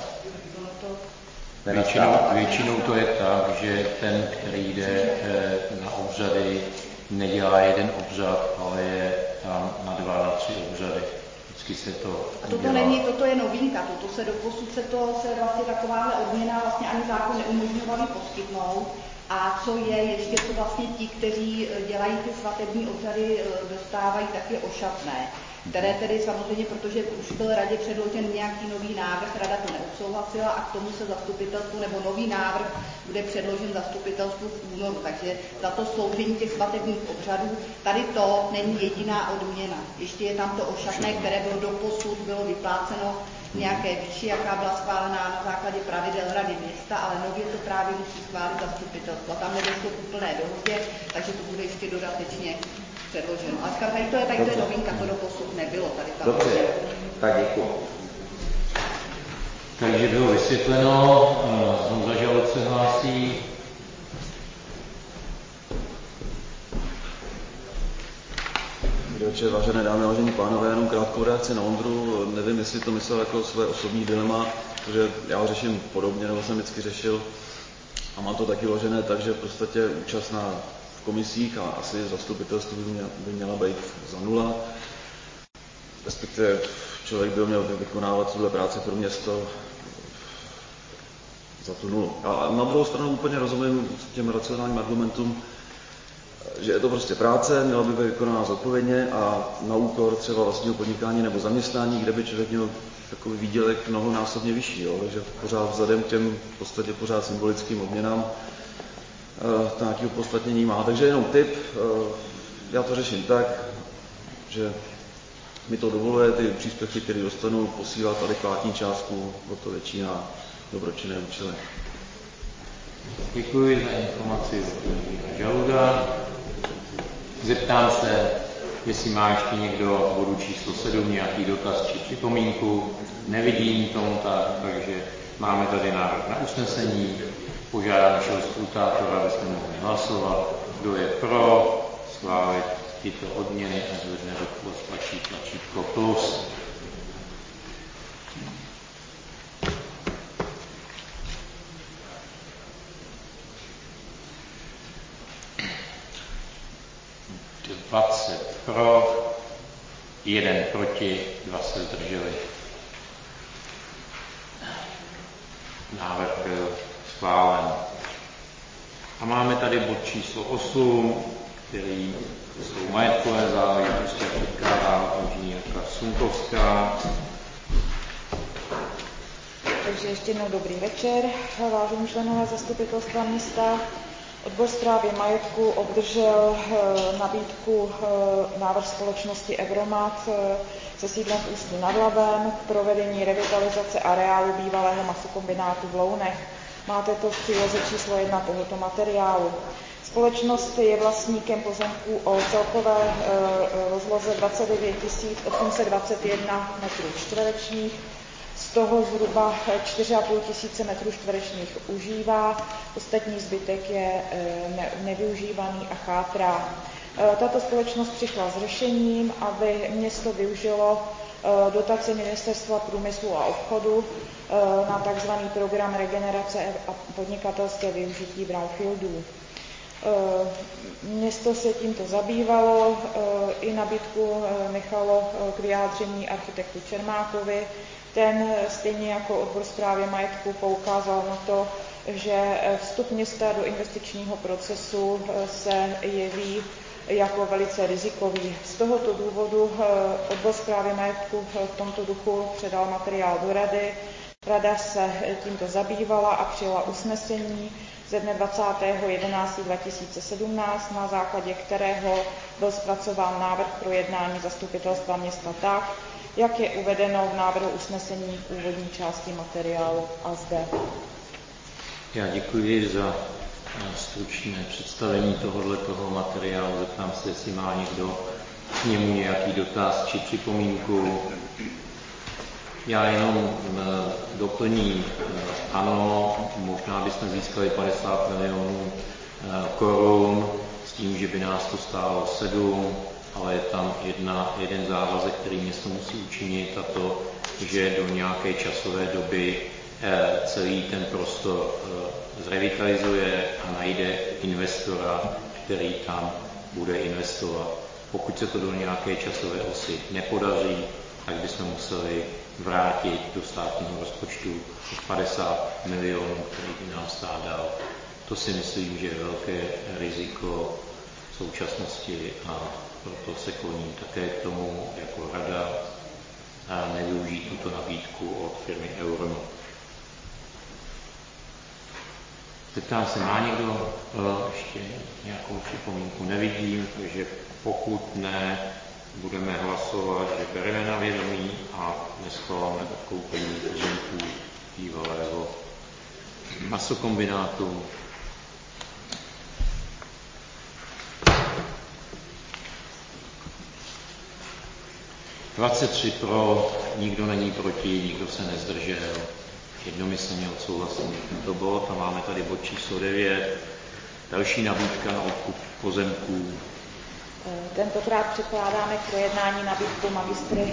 Většinou, většinou to je tak, že ten, který jde na obřady, nedělá jeden obřad, ale je tam na dva, na tři obřady. Vždycky se to A toto není, toto je novinka, toto se doposud se to se vlastně takováhle odměna vlastně ani zákon neumožňovali poskytnout. A co je ještě, co vlastně ti, kteří dělají ty svatební obřady, dostávají, tak je ošatné. Které tedy samozřejmě, protože už byl radě předložen nějaký nový návrh, rada to neodsouhlasila a k tomu se zastupitelstvu, nebo nový návrh bude předložen zastupitelstvu v únoru. Takže za to sloužení těch svatebních obřadů, tady to není jediná odměna. Ještě je tam to ošatné, které bylo doposud, bylo vypláceno v nějaké výši, jaká byla schválená na základě pravidel rady města, ale nově to právě musí schválit zastupitelstvo. Tam nedošlo k úplné dohodě, takže to bude ještě dodatečně předloženo. Ale tady to je, tady to je novinka, to doposud nebylo. Tady tam Dobře, tak děkuji. Takže bylo vysvětleno, znovu za žalud se hlásí. Dobrý večer, vážené dámy a vážení pánové, jenom krátkou reakci na Ondru. Nevím, jestli to myslel jako své osobní dilema, protože já ho řeším podobně, nebo jsem vždycky řešil a mám to taky ložené tak, že v podstatě účast na komisích a asi zastupitelství by, měla, by měla být za nula. Respektive člověk by měl vykonávat tuhle práci pro město za tu nulu. A na druhou stranu úplně rozumím těm racionálním argumentům, že je to prostě práce, měla by být vykonána zodpovědně a na úkor třeba vlastního podnikání nebo zaměstnání, kde by člověk měl takový výdělek mnohonásobně vyšší. Jo? Takže pořád vzhledem k těm v podstatě pořád symbolickým odměnám to nějaké opodstatnění má. Takže jenom tip, já to řeším tak, že mi to dovoluje ty příspěvky, které dostanu, posílat adekvátní částku, o to větší na dobročinné účely. Děkuji za informaci od Žaluda. Zeptám se, jestli má ještě někdo bodu číslo sedm nějaký dotaz či připomínku. Nevidím tomu tak, takže máme tady návrh na usnesení. Požádám našeho skrutátora, aby jsme mohli hlasovat. Kdo je pro schválit tyto odměny a zvedne ruku a stlačí tlačítko plus. dvacet pro, jeden proti, dva se zdrželi. Návrh byl schválen. A A máme tady bod číslo osm, který jsou majetkové záležitosti a předkládá inženýrka Sunkovská. Takže ještě jednou dobrý večer, vážení členové zastupitelstva města. Odbor správy majetku obdržel nabídku návrh společnosti Euromat se sídlem v Ústí nad Labem k provedení revitalizace areálu bývalého masokombinátu v Lounech. Máte to v příloze číslo jedna tohoto materiálu. Společnost je vlastníkem pozemků o celkové rozloze dvacet devět tisíc osm set dvacet jedna metrů čtverečních, z toho zhruba čtyři a půl tisíce metrů čtverečních užívá, ostatní zbytek je nevyužívaný a chátrá. Tato společnost přišla s řešením, aby město využilo dotace Ministerstva průmyslu a obchodu na tzv. Program regenerace a podnikatelské využití brownfieldů. Město se tímto zabývalo, i nabídku nechalo k vyjádření architektu Čermákovi. Ten stejně jako odbor správy majetku poukázal na to, že vstup města do investičního procesu se jeví jako velice rizikový. Z tohoto důvodu odbor správy majetku v tomto duchu předal materiál do rady. Rada se tímto zabývala a přijala usnesení ze dne dvacátého jedenáctého dva tisíce sedmnáct, na základě kterého byl zpracován návrh pro jednání zastupitelstva města tak, jak je uvedeno v návrhu usnesení v úvodní části materiálu a zde. Já děkuji za stručné představení tohoto materiálu. Zeptám se, jestli má někdo k němu nějaký dotaz či připomínku. Já jenom doplním, ano, možná bychom získali padesát milionů korun s tím, že by nás to stálo sedm, ale je tam jedna, jeden závazek, který město musí učinit, a to, že do nějaké časové doby celý ten prostor zrevitalizuje a najde investora, který tam bude investovat. Pokud se to do nějaké časové osy nepodaří, tak bychom museli vrátit do státního rozpočtu padesát milionů, který by nám stát dal. To si myslím, že je velké riziko v současnosti, a proto se kloním také k tomu jako rada a nevyužít tuto nabídku od firmy Euromat. Zeptám se, má někdo ještě nějakou připomínku? Nevidím, takže pokud ne, budeme hlasovat, že bereme na vědomí a neschváláme odkoupení pozemků bývalého masokombinátu. dvacet tři pro, nikdo není proti, nikdo se nezdržel. Jednomyslně odsouhlasený tento bod a máme tady bod číslo devět. Další nabídka na odkup pozemků. Tentokrát předkládáme k projednání nabídku magistry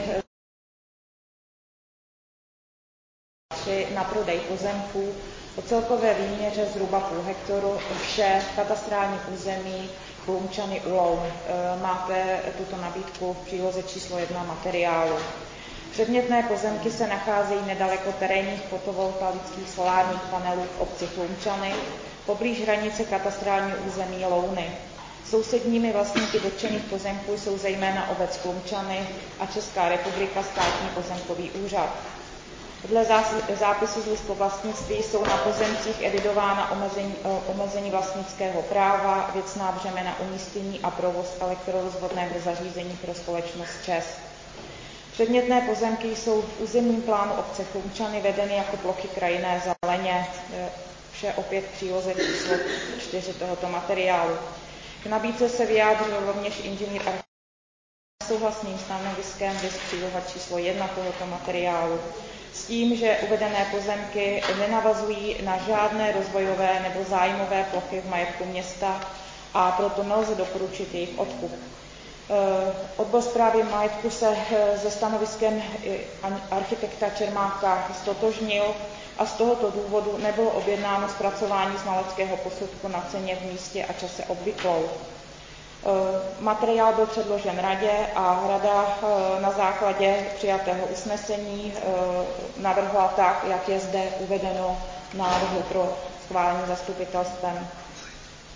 na prodej pozemků o celkové výměře zhruba půl hektaru, vše katastrální území Chlumčany u Loun. Máte tuto nabídku v příloze číslo jedna materiálu. Předmětné pozemky se nacházejí nedaleko terénních fotovoltaických solárních panelů v obci Chlumčany, poblíž hranice katastrální území Louny. Sousedními vlastníky dotčených pozemků jsou zejména obec Chlumčany a Česká republika, státní pozemkový úřad. Dle zápisu z listu vlastnictví jsou na pozemcích evidována omezení, omezení vlastnického práva, věcná břemena umístění a provoz elektrorozvodného zařízení pro společnost ČEZ. Předmětné pozemky jsou v územním plánu obce Chlumčany vedeny jako plochy krajinné zeleně, vše opět v příloze číslo čtyři tohoto materiálu. K nabídce se vyjádřil rovněž inženýr architekta souhlasným stanoviskem viz příloha číslo jedna tohoto materiálu, s tím, že uvedené pozemky nenavazují na žádné rozvojové nebo zájmové plochy v majetku města a proto nelze doporučit jejich odkup. Odbor správy majetku se se stanoviskem architekta Čermáka ztotožnil a z tohoto důvodu nebylo objednáno zpracování znaleckého posudku na ceně v místě a čase obvyklou. Materiál byl předložen radě a rada na základě přijatého usnesení navrhla tak, jak je zde uvedeno v návrhu pro schválení zastupitelstvem.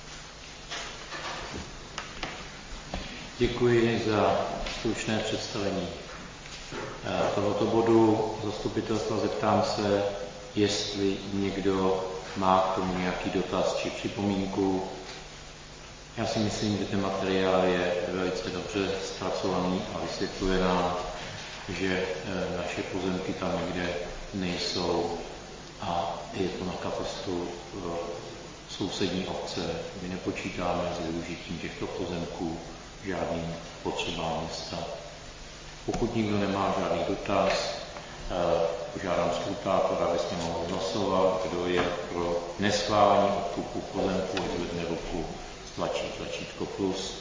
Děkuji za stručné představení tohoto bodu zastupitelstva. Zeptám se, jestli někdo má k tomu nějaký dotaz či připomínku. Já si myslím, že ten materiál je velice dobře zpracovaný a vysvětluje nám, že naše pozemky tam někde nejsou a je to na katastru sousední obce. My nepočítáme s využitím těchto pozemků žádným potřebám města. Pokud nikdo nemá žádný dotaz, požádám skrutátora, aby jsme mohli hlasovat. Kdo je pro neschválení odkupu pozemku, ať zvedne ruku, stlačí tlačítko plus.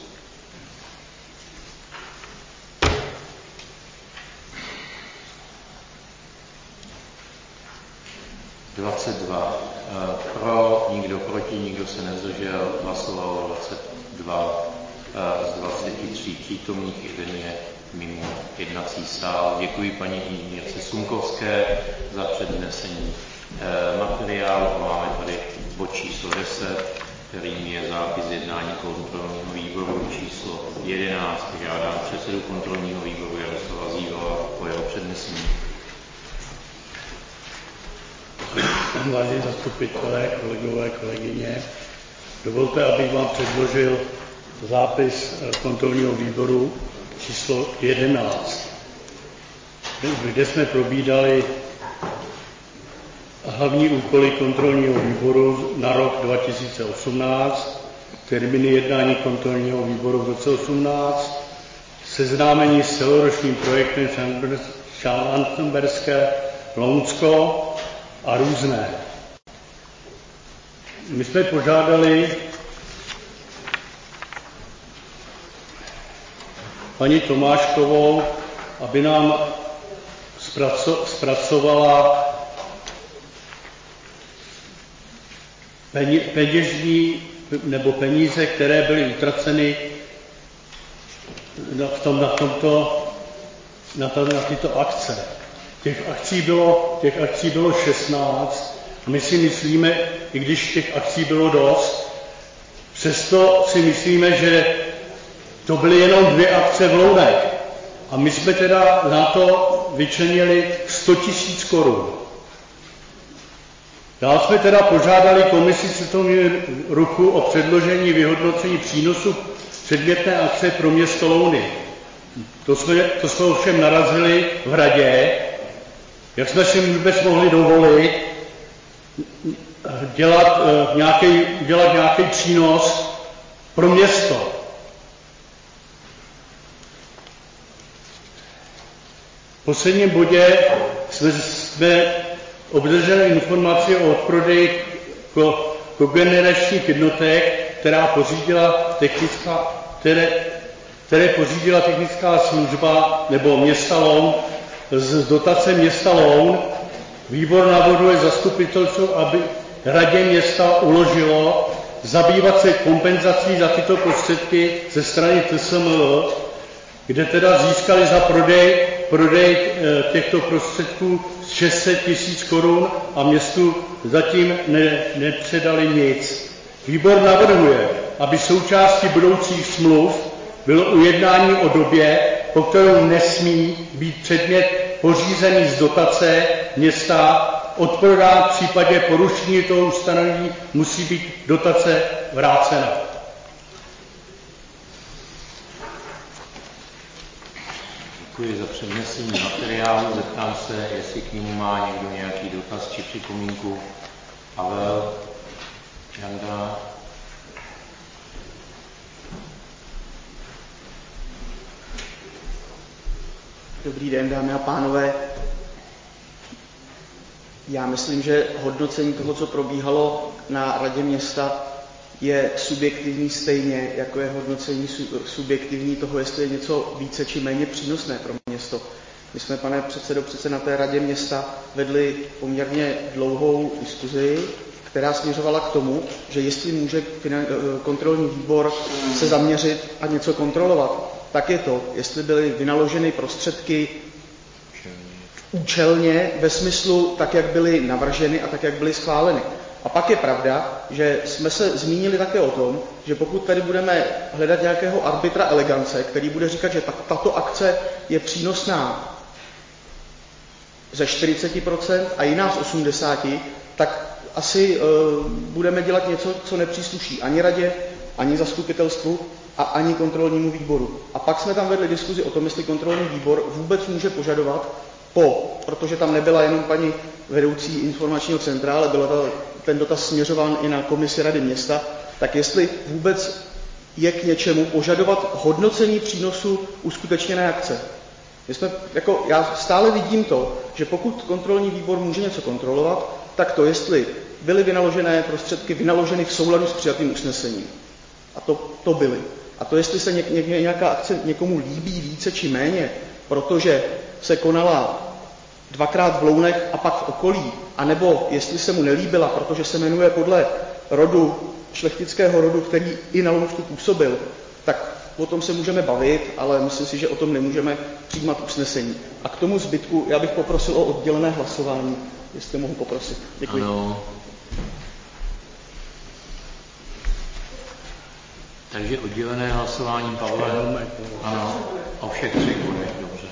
dvacet dva pro, nikdo proti, nikdo se nezdržel, hlasovalo dvacet dva z dvaceti tří přítomných, jeden je mimo jednací sál. Děkuji paní inženýrce Sunkovské za přednesení materiálu. Máme tady bod číslo deset, kterým je zápis jednání kontrolního výboru číslo jedenáct. Žádám předsedu kontrolního výboru Jaroslava Zívala o jeho přednesení. Vážení zastupitelé, kolegové, kolegyně, dovolte, abych vám předložil zápis kontrolního výboru číslo jedenáct, kde jsme probídali hlavní úkoly kontrolního výboru na rok dva tisíce osmnáct, termíny jednání kontrolního výboru v roce osmnáct, seznámení s celoročním projektem Šalantberské Lounsko a různé. My jsme požádali paní Tomáškovou, aby nám zpracovala peněžní nebo peníze, které byly utraceny na, tom, na, tomto, na, to, na tyto akce. Těch akcí bylo, těch akcí bylo šestnáct a my si myslíme, i když těch akcí bylo dost, přesto si myslíme, že to byly jenom dvě akce v Lounech. A my jsme teda na to vyčlenili sto tisíc korun. Dál jsme teda požádali komisi cestovního ruchu o předložení vyhodnocení přínosu předmětné akce pro město Louny. To jsme, to jsme ovšem narazili v radě, jak jsme si vůbec mohli dovolit dělat nějaký, dělat nějaký přínos pro město. V posledním bodě jsme, jsme obdrželi informaci o odprodeji ko, kogeneračních jednotek, která pořídila technická, které, které pořídila technická služba nebo města Loun z dotace města Loun. Výbor navrhuje zastupitelců, aby radě města uložilo zabývat se kompenzací za tyto prostředky ze strany T S M L, kde teda získali za prodej, prodej těchto prostředků šest set tisíc korun a městu zatím ne, nepředali nic. Výbor navrhuje, aby součástí budoucích smluv bylo ujednání o době, po kterou nesmí být předmět pořízený z dotace města odprodán, v případě porušení toho ustanovení musí být dotace vrácena. Děkuji za přednesení materiálu. Zeptám se, jestli k němu má někdo nějaký dotaz či připomínku. Pavel, Janda. Dobrý den, dámy a pánové. Já myslím, že hodnocení toho, co probíhalo na radě města, je subjektivní stejně, jako je hodnocení subjektivní toho, jestli je něco více či méně přínosné pro město. My jsme, pane předsedo, přece na té radě města vedli poměrně dlouhou diskuzi, která směřovala k tomu, že jestli může kontrolní výbor se zaměřit a něco kontrolovat, tak je to, jestli byly vynaloženy prostředky účelně ve smyslu tak, jak byly navrženy a tak, jak byly schváleny. A pak je pravda, že jsme se zmínili také o tom, že pokud tady budeme hledat nějakého arbitra elegance, který bude říkat, že tato akce je přínosná ze čtyřicet procent a jiná z osmdesát procent, tak asi uh, budeme dělat něco, co nepřísluší ani radě, ani zastupitelstvu a ani kontrolnímu výboru. A pak jsme tam vedli diskuzi o tom, jestli kontrolní výbor vůbec může požadovat po, protože tam nebyla jenom paní vedoucí informačního centra, ale byl ten dotaz směřován i na komisi rady města, tak jestli vůbec je k něčemu požadovat hodnocení přínosu uskutečněné akce. My jsme, jako, já stále vidím to, že pokud kontrolní výbor může něco kontrolovat, tak to, jestli byly vynaložené prostředky vynaloženy v souladu s přijatým usnesením. A to, to byly. A to, jestli se ně, ně, nějaká akce někomu líbí více či méně, protože se konala dvakrát v Lounech a pak v okolí, anebo jestli se mu nelíbila, protože se jmenuje podle rodu, šlechtického rodu, který i na Lounsku působil, tak o tom se můžeme bavit, ale myslím si, že o tom nemůžeme přijímat usnesení. A k tomu zbytku já bych poprosil o oddělené hlasování, jestli mohu poprosit. Děkuji. Ano. Takže oddělené hlasování, Pavle. Ano, o všech třech bodech, dobře.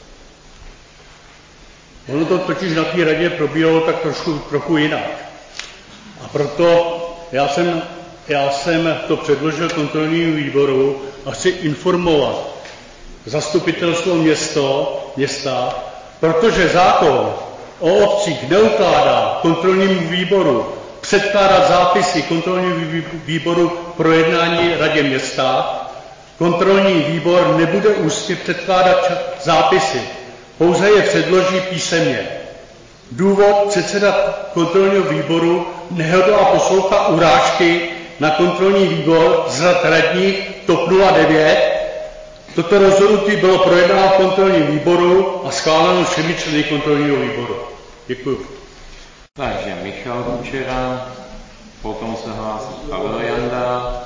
Ono to totiž na té radě probíhalo tak trošku, trochu jinak. A proto já jsem, já jsem to předložil kontrolnímu výboru a chci informovat zastupitelstvo město, města, protože zákon o obcích neukládá kontrolnímu výboru předkládat zápisy kontrolního výboru pro jednání radě města. Kontrolní výbor nebude ústně předkládat zápisy, pouze je předloží písemně. Důvod: předseda kontrolního výboru nehodlá poslouchat urážky na kontrolní výbor z řad radních T O P nula devět. Toto rozhodnutí bylo projednáno v kontrolním výboru a schváleno všemi členy kontrolního výboru. Děkuji. Takže Michal Kučera, potom se hlásí Pavel Janda.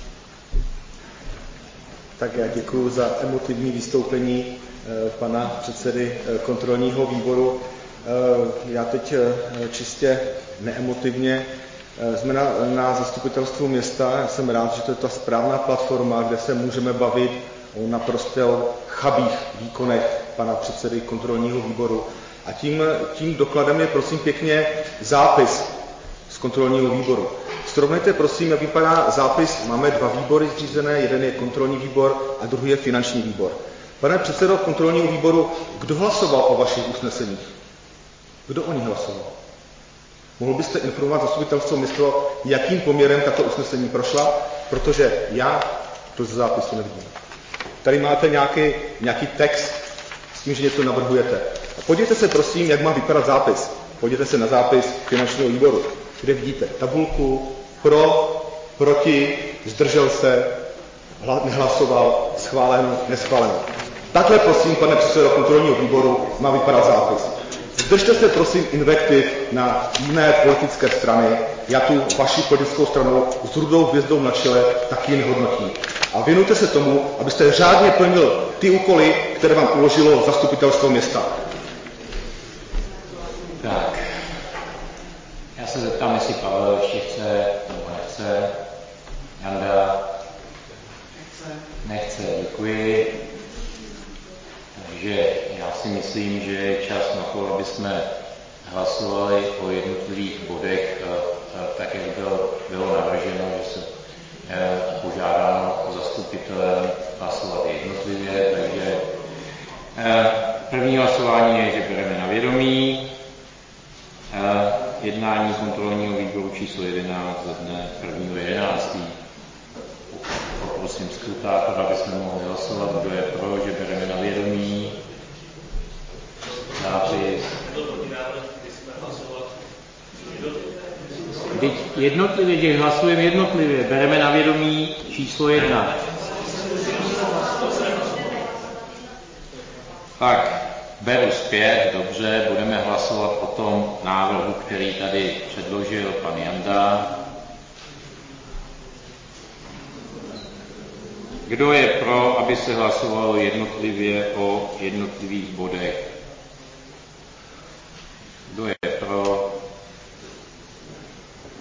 Tak já děkuji za emotivní vystoupení eh, pana předsedy eh, kontrolního výboru. Eh, já teď eh, čistě neemotivně eh, jsme na, na zastupitelstvu města. Já jsem rád, že to je ta správná platforma, kde se můžeme bavit o naprosto chabých výkonech pana předsedy kontrolního výboru. A tím, tím dokladem je, prosím pěkně, zápis z kontrolního výboru. Srovnejte, prosím, jak vypadá zápis. Máme dva výbory zřízené, jeden je kontrolní výbor a druhý je finanční výbor. Pane předsedo kontrolního výboru, kdo hlasoval o vašich usneseních? Kdo o nich hlasoval? Mohl byste informovat zastupitelstvo město, jakým poměrem tato usnesení prošla? Protože já to z zápisu nevidím. Tady máte nějaký, nějaký text s tím, že něco navrhujete. A podívejte se, prosím, jak má vypadat zápis. Podívejte se na zápis finančního výboru, kde vidíte tabulku pro, proti, zdržel se, nehlasoval, schváleno, neschváleno. Takhle, prosím, pane předsedo kontrolního výboru, má vypadat zápis. Zdržte se, prosím, invektiv na jiné politické strany. Já tu vaši politickou stranu s rudou hvězdou na čele taky nehodnotím. A věnujte se tomu, abyste řádně plnil ty úkoly, které vám uložilo zastupitelstvo města. Tak, já se zeptám, jestli Pavel ještě chce, nebo nechce. Janda? Nechce. Nechce, děkuji. Takže já si myslím, že je čas na to, aby jsme hlasovali o jednotlivých bodech, tak jak bylo, bylo navrženo, že se požádáno zastupitelem hlasovat jednotlivě. Takže první hlasování je, že bereme na vědomí jednání kontrolního výboru číslo jedenáct ze dne prvního jedenáctého Poprosím skrutátora, aby jsme mohli hlasovat, kdo je pro, že bereme na vědomí zápis. Teď jednotlivě, že hlasujeme jednotlivě, bereme na vědomí číslo jedna. Tak, beru zpět, dobře, budeme hlasovat o tom návrhu, který tady předložil pan Janda. Kdo je pro, aby se hlasovalo jednotlivě o jednotlivých bodech? Kdo je pro?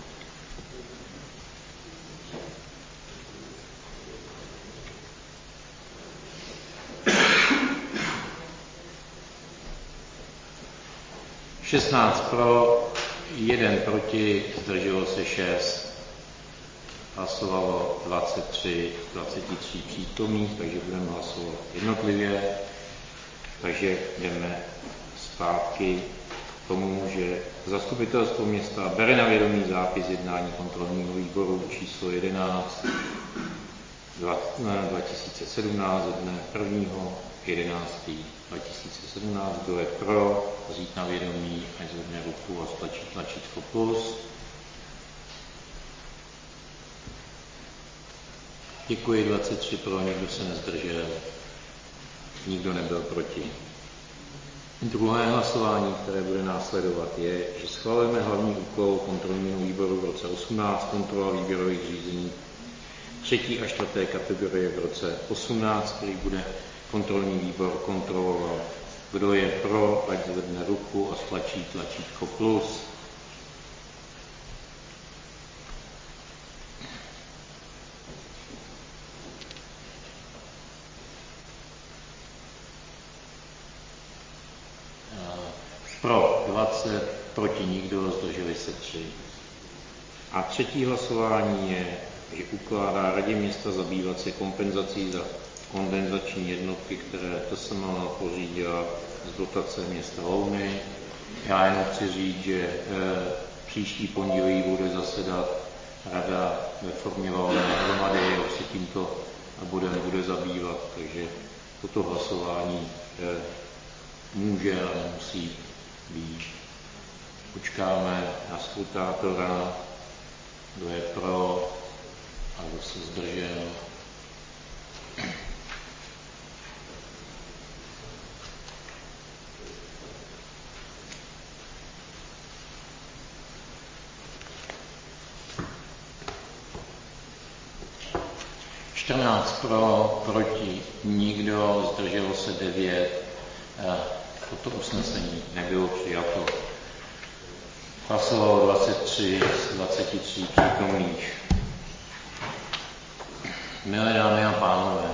šestnáct pro, jeden proti, zdrželo se šest. Hlasovalo dvacet tři, dvacet tři přítomných, takže budeme hlasovat jednotlivě. Takže jdeme zpátky k tomu, že zastupitelstvo města bere na vědomí zápis jednání kontrolního výboru číslo jedenáct dva tisíce sedmnáct dne prvního jedenáctého dva tisíce sedmnáct. Kdo je pro, vzít na vědomí, ať zvedne ruku a stlačí tlačítko plus. Děkuji, dvacet tři pro, nikdo se nezdržel, nikdo nebyl proti. Druhé hlasování, které bude následovat, je, že schvalujeme hlavní úkol kontrolního výboru v roce osmnáct, kontrola výběrových řízení třetí a čtvrté kategorie v roce osmnáct, který bude kontrolní výbor kontrolovat. Kdo je pro, ať zvedne ruku a stlačí tlačítko plus. Pro dvacet, proti nikdo, zdrželi se tři. A třetí hlasování je, že ukládá Radě města zabývat se kompenzací za kondenzační jednotky, které T S M L pořídila z dotace města Louny. Já jen chci říct, že e, příští pondělí bude zasedat rada ve formě valné hromady, se tímto bodem bude zabývat, takže toto hlasování e, může a nemusí být. Počkáme na skrutátora, kdo je pro a kdo se zdržel. čtrnáct pro, proti nikdo, zdrželo se devět. Toto usnesení nebylo přijato. Hlasovalo dvacet tři z dvaceti tří přítomných. Milé dámy a pánové,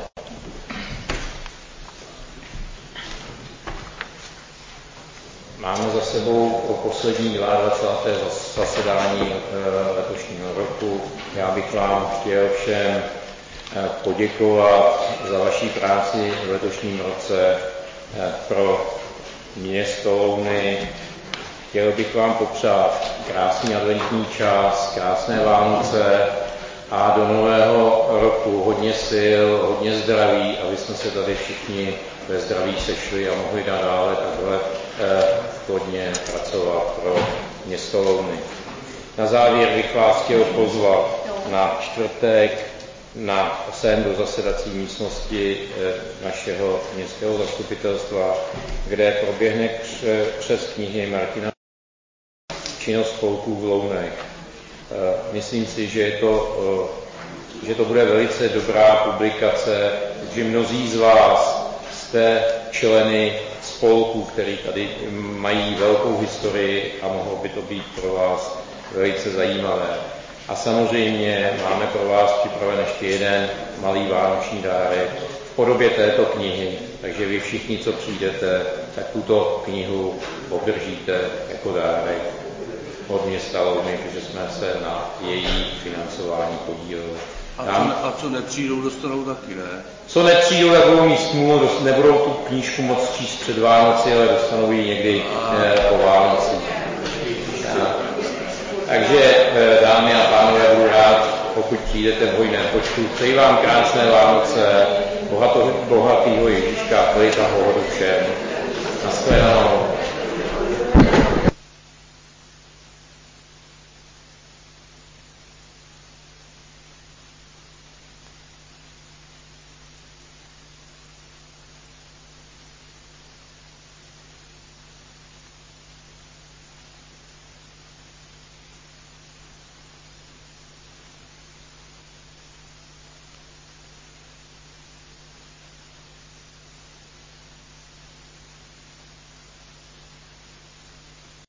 máme za sebou po poslední dvacáté druhé zasedání letošního roku. Já bych vám chtěl všem poděkovat za vaši práci v letošním roce pro město Louny. Chtěl bych vám popřát krásný adventní čas, krásné Vánoce a do nového roku hodně sil, hodně zdraví, aby jsme se tady všichni ve zdraví sešli a mohli nadále takhle eh, hodně pracovat pro město Louny. Na závěr bych vás chtěl pozvat na čtvrtek na sem do zasedací místnosti našeho městského zastupitelstva, kde proběhne přes knihy Martina činnost spolků v Lounech. Myslím si, že, je to, že to bude velice dobrá publikace, že mnozí z vás jste členy spolků, který tady mají velkou historii a mohlo by to být pro vás velice zajímavé. A samozřejmě máme pro vás připraven ještě jeden malý vánoční dárek v podobě této knihy, takže vy všichni, co přijdete, tak tuto knihu obdržíte jako dárek od města Louny, protože jsme se na její financování podíleli. A co, a co nepřijdou, dostanou taky, ne? Co nepřijdou, tak budou mít smůlu, nebudou tu knížku moc číst před Vánoci, ale dostanou ji někdy eh, po Vánocích. Takže, dámy a pánové, budu rád, pokud přijdete v hojném počtu. Přeji vám krásné Vánoce, bohatýho Ježíška, klid a pohodu všem. Naschledanou.